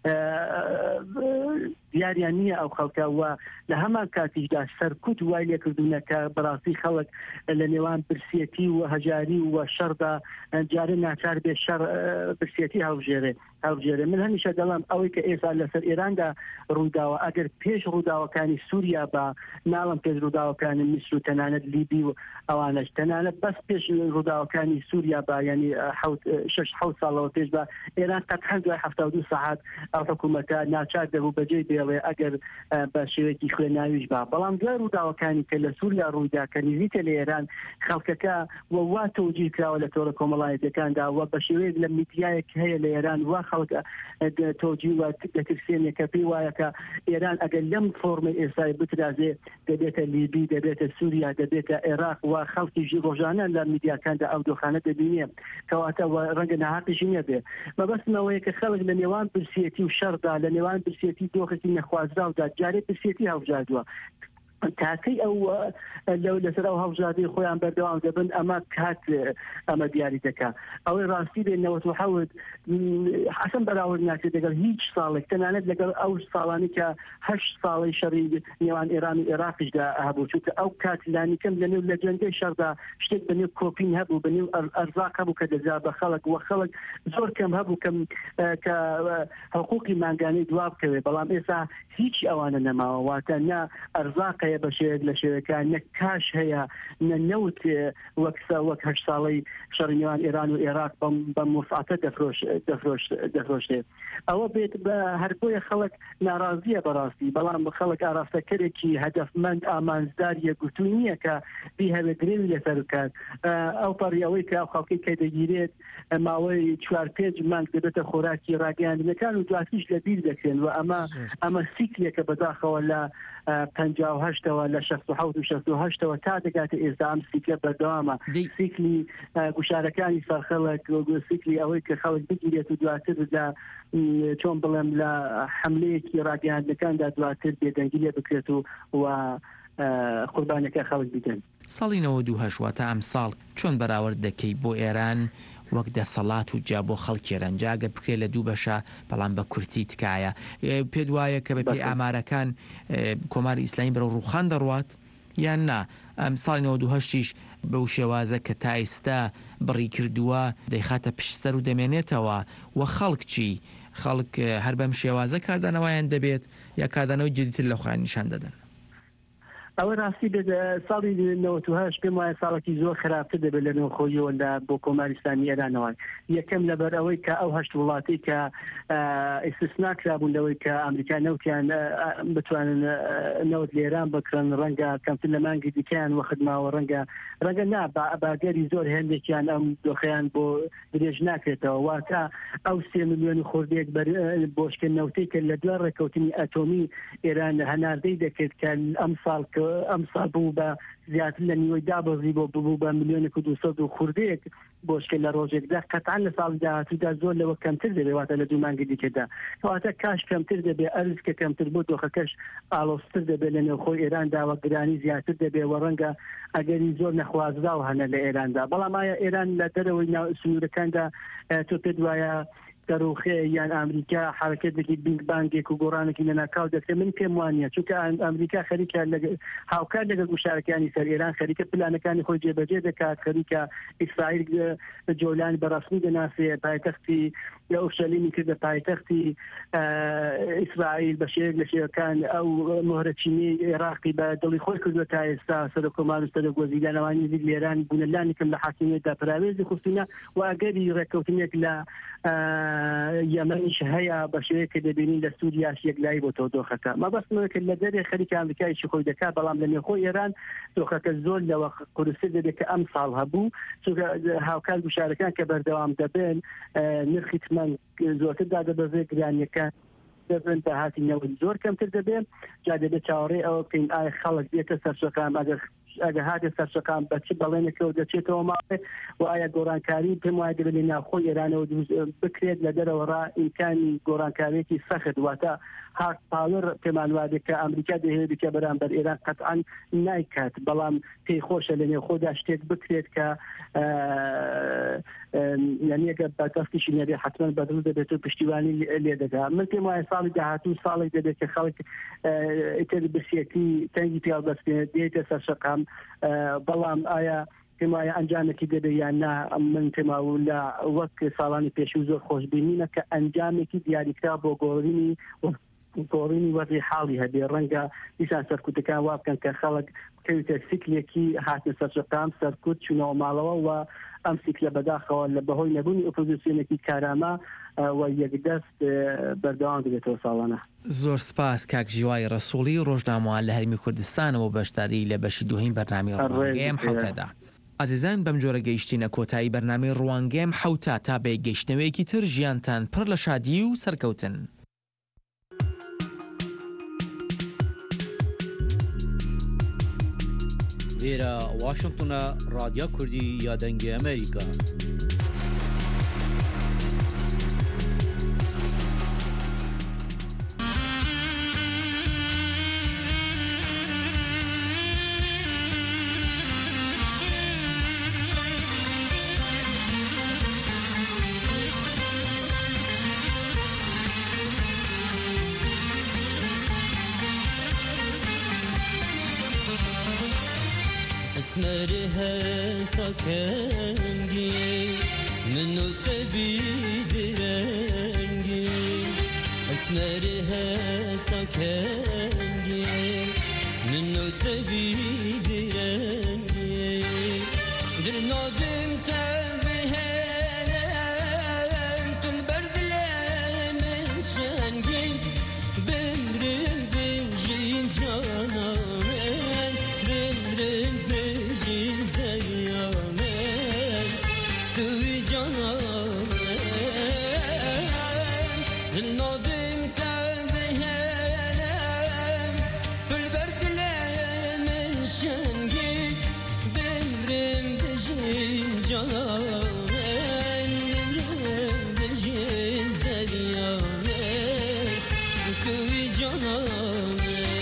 دیاریان نییە ئەو خەڵکە و لە هەمان کاتیشدا سەرکوت وای لێکردوونەکە بەڕاستی خەڵک لە نێوان برسیەتی و هەژاری و شەڕدا جارە ناچار بێ شەڕ برسیەتی هەڵبژێرێ هەڵبژێرێ من هەمیشە دەڵام ئەوەی کە ئێستا لەسەر ئێراندا ڕووداوە ئەگەر پێش ڕووداوەکانی سووریا بە ناڵم پێش ڕووداوەکانی میسر و تەنانەت لیبی و ئەوانەش تەنانەت بەس پێش ڕووداوەکانی سووریا بە ینی شەش حەوت ساڵەوە پێش بە ئێران قەتعاً دوای هەفتە و دوو سەعات ئەو حکوومەتە ناچار دەبوو بەجێ بێڵێ ئەگەر بە شێوەیەکی خوێناویش بە بەڵام دوای ڕووداوەکانی کە لە سووریا ڕوویدا کە نزیکە لە ئێران خەڵکەکە وەوا تەوجیه کراوە لە تۆڕە کۆمەڵایەتەکاندا و بە شێوەیەک لە میدیایەک هەیە لە ئێران وا خەڵک تۆجی و دەترسێنێکە پێی وایە کە ئێران ئەگەر لەم فۆرمەی ئێستای بترازێ دەبێتە لیبی دەبێتە سووریا دەبێتە عێراق و خەڵکیژی ڕۆژانە لە میدیاکاندا ئەو دۆخانە دەبینێ کەواتە ڕەنگە نەهاتیشی نیەبێ مەبەستمەوەیە کە خەڵک لە نێوان برسیەتی و شەڕدا لە نێوان برسیەتی دۆخێکی نەخوازراودا جارێ برسیەتی هەڵبژاردووە تاکەی ئەو لەو لەسەر ئەو هەڵبژاردنی خۆیان بەردەوام دەبن ئەمە کات ئەمە دیاری دەکا ئەوەی ڕاستی بێ نەوەت و حەوت حەسەن بەراورد ناکرێت لەگەڵ هیچ ساڵێک تەنانەت لەگەڵ ئەو ساڵانی کە هەشت ساڵی شەڕی نێوان ئێران و عێراقیشدا هەبوو چونکە ئەو کات لانیکەم لە نێو لە جەنگەی شەڕدا شتێک بە نێو کۆپین هەبوو بە نێو ئەرزاق هەبوو کە دەجا بە خەڵک وە خەڵک زۆر کەم هەبوو کەم کە حقوقی مانگانەی دوا بکەوێ بەڵام ئێستا هیچ ئەوانە نەماوە واتە نا ئەرزاقی هەیە بە شێوەیەک لە شێوەکان نەک کاش هەیە نەوت وەکسە وەک هەش ساڵی شەڕنیوان ئێران و عێراق بە مفعاتە دەفرۆشێت ئەوە بێت بە هەر بۆیە خەڵک ناڕازیە بەڕاستی بەڵام بە خەڵک ئاراستەکەرێکی هەدەفمەند ئامانزداریە گوتووی نییە کە بی هەوێ گرێوی لەسەر بکات ئەو پەڕیەوەی کە ئەو خەڵکی کە دەگیرێت ماوەی چوار پێنج مانگ دەبێتە خۆراکی ڕاگەیاندنەکان و دواتیش لە بیر دەکرێن و ئەمە ئەمە سیکلێکە بەداخەوە لە پەنجا و هەشتەوە لە شەست و حەوت و شەست و هەشتەوە تا دەگاتە ئێستا ئەم سیکلە بەردەوامە سیکلی گوشارەکانی سەرخەڵک سیکلی ئەوەی کە خەڵک بگیرێت و دواتر لە چۆن بڵێم لە حملەیەکی ڕاگەیاندنەکاندا دواتر بێدەنگی لێ بکرێت و و قوربانەکە خەڵک بدەن. ساڵی نەوەد و هەشت واتە ئەم ساڵ چۆن بەراورد دەکەی بۆ ئێران وەک دەسەڵات و جا بۆ خەڵکی ڕەنجاگە بکرێت لە دوو بەشە بەڵام بە کورتی تکایە پێ وایە کە بە پێی ئامارەکان کۆماری ئیسلامی بەرەو ڕووخان دەڕوات یان نا ئەم ساڵی نەوەد و هەشتیش بەو شێوازە کە تا ئێستا بڕی کردووە دەیخاتە پشتسەر و دەمێنێتەوە و خەڵک چی خەڵک هەر بەم شێوازە کاردانەوەیان دەبێت یا کاردانەوەی جدیتر لە خۆیان نیشان دەدەن. ئەوە ڕاستی ساڵی نەوەد و هەشت پێم وایە ساڵێکی زۆر خراپتر دەبێت لە نێوخۆیەوە لە بۆ کۆماری ئیسلامی ئێرانەوە یەکەم لەبەر ئەوەی کە ئەو هەشت وڵاتی کە ئیستثنا کرابوون لەوەی کە ئەمریکا نەوتیان بتوانن نەوت لە ئێران بکڕن ڕەنگە کەمتر لە مانگی دیکەیان وەخت ماوە ڕەنگە ڕەنگە نا باگەری زۆر هێندێکیان ئەم دۆخەیان بۆ درێژ ناکرێتەوە واتە ئەو سێ ملیۆنی خۆردێک بۆشکە نەوتەی کە لە دوای ڕێکەوتنی ئەتۆمی ئێران هەناردەی دەکرێت کە ئەم ساڵ ئەم ساڵ بوو بە زیاتر لە نیوەی دابەزی بۆ ببوو بە ملیۆنێک و دووسەد و خوردەیەک بۆشکە لە ڕۆژێکدا قەتعان لە ساڵی داهاتوودا زۆر لەوە کەمتر دەبێت واتە لە دوو مانگی دیکەدا کەواتە کاش کەمتر دەبێت ئەرزکە کەمتر بۆ دۆخەکەش ئاڵۆستر دەبێت لە نێوخۆی ئێراندا وە گرانی زیاتر دەبێت وە ڕەنگە ئەگەری زۆر نەخوازرا و هەنە لە ئێراندا بەڵام ئایا ئێران لە دەرەوەی ناو سنوورەکاندا تۆ پێت وایە دەڕوخێ یان ئەمریکا حرەکەتێکی بینگ بانگێک و گۆڕانێکی لەناکاو دەکرێت من پێم وانە چونکە ئەمریکا خەریکە هاوکار لەگەڵ گوشارەکانی سەر ئێران خەریکە پلانەکانی خۆی جێبەجێ دەکات خەریکە ئیسرائیل جۆلان بەڕسمی دەناسێ پایتەختی لە ئۆشەلیمی کردە پایتەختی ئیسرائیل بە شێوەیەک لە شێوەکان ئەو مۆهرە چینی عێراقی بە دڵی خۆی کردووە تا ئێستا سەرۆکۆمار و سەرۆکوەزیرانەوانی نزیک لە ئێران بوونەلانی کەم لە حاکمیەتدا پراوێزی خستوونە و ئەگەری ڕێکەوتنێک لە یەمەنیش هەیە بە شێوەیەک کە دەبینین لە سووریاش یەکلایی بۆ تۆ دۆخەکە مەبەستمەوە کە لە دەرێ خەریکە ئەمریکایشی خۆی دەکات بەڵام لە نێوخۆی ئێران دۆخەکە زۆر لەوە قورستر دەبێت کە ئەم ساڵ هەبوو چونکە هاوکار گوشارەکان کە بەردەوام دەبێن نرخی تمەن زۆرتر دادەبەزێت گرانیەکان دەبن داهاتی نەوت زۆر کەمتر دەبێت جا دەبێت چاوەڕێ ئەوە بکەین ئایا خەڵک بێتە سەرچەکان ئەگەر ئەگە هاتە سەرچەکان بە چ بەڵێنێکەوە دەچێتەوە ماڵێ و ئایا گۆڕانکاری پێم وایە دەبێت لە ناوخۆی ئێرانەوە بکرێت لە دەرەوە ڕا ئیمکانی گۆڕانکاریەکی سەخت واتە هارد پاور پێمان وادە کە ئەمریکا دەهەیە بکە بەرامبەر ئێران قەتعاً نایکات بەڵام پێی خۆشە لە نێوخۆدا شتێک بکرێت کە یانیەکە بەدەستیشی نەبێ حتمما بەدڵ دەبێت و پشتیوانی لێ دەدا من پێم وایە ساڵی داهاتوو ساڵێک دەبێت کە خەڵک ئیتر بسیەتی تەنگی پێڵ بەستێت دێتە سەر شەقام بەڵام ئایا پێم وایە ئەنجامێکی دەبێت یان نا من پێما لە وەک ساڵانی پێشوو زۆر خۆشببینینە کە ئەنجامێکی دیاریکرا بۆ گۆڕینی گۆڕینی وەزی حاڵی هەبێ ڕەنگە دیسان سەرکوتەکان وا بکەن کە خەڵک کەوتە سیکلێکی هاتنە سەرچەقام سەرکوت چوونەوە ماڵەوە و ئەم سیکلە بەداخەوە لە بەهۆی نەبوونی ئۆپۆزیسیۆنێکی کارامە و یەکدەست بەردەوام دەبێتەوە ساڵانە. زۆر سپاس کاک ژیوای ڕەسووڵی ڕۆژنامەوە لە هەرمی کوردستانەوە بەشداری لە بەشی دووهەمی بەرنامەی ڕوانگەی حەوتەدا. عزیزان بەم جۆرە گەیشتینە کۆتایی بەرنامەی ڕوانگەی حەوتە تا بە گەیشتنەوەیەکی تر ژیانتان پڕ لە شادی و سەرکەوتن. لێرە واشنگتنە ڕادیۆ کوردی یادەنگی ئەمریکا. اسمرها تاكنجي من القبي درنجي اسمرها تاكنجي منو تبي درني در نادم تبهلم تل برد من شنگي بمرن بجين جانا بمرن بجين زيانا توي جانا النادم تبهلم تل برد من شنگي بمرن بجين جانا بمرن بجين زيانا توي جانا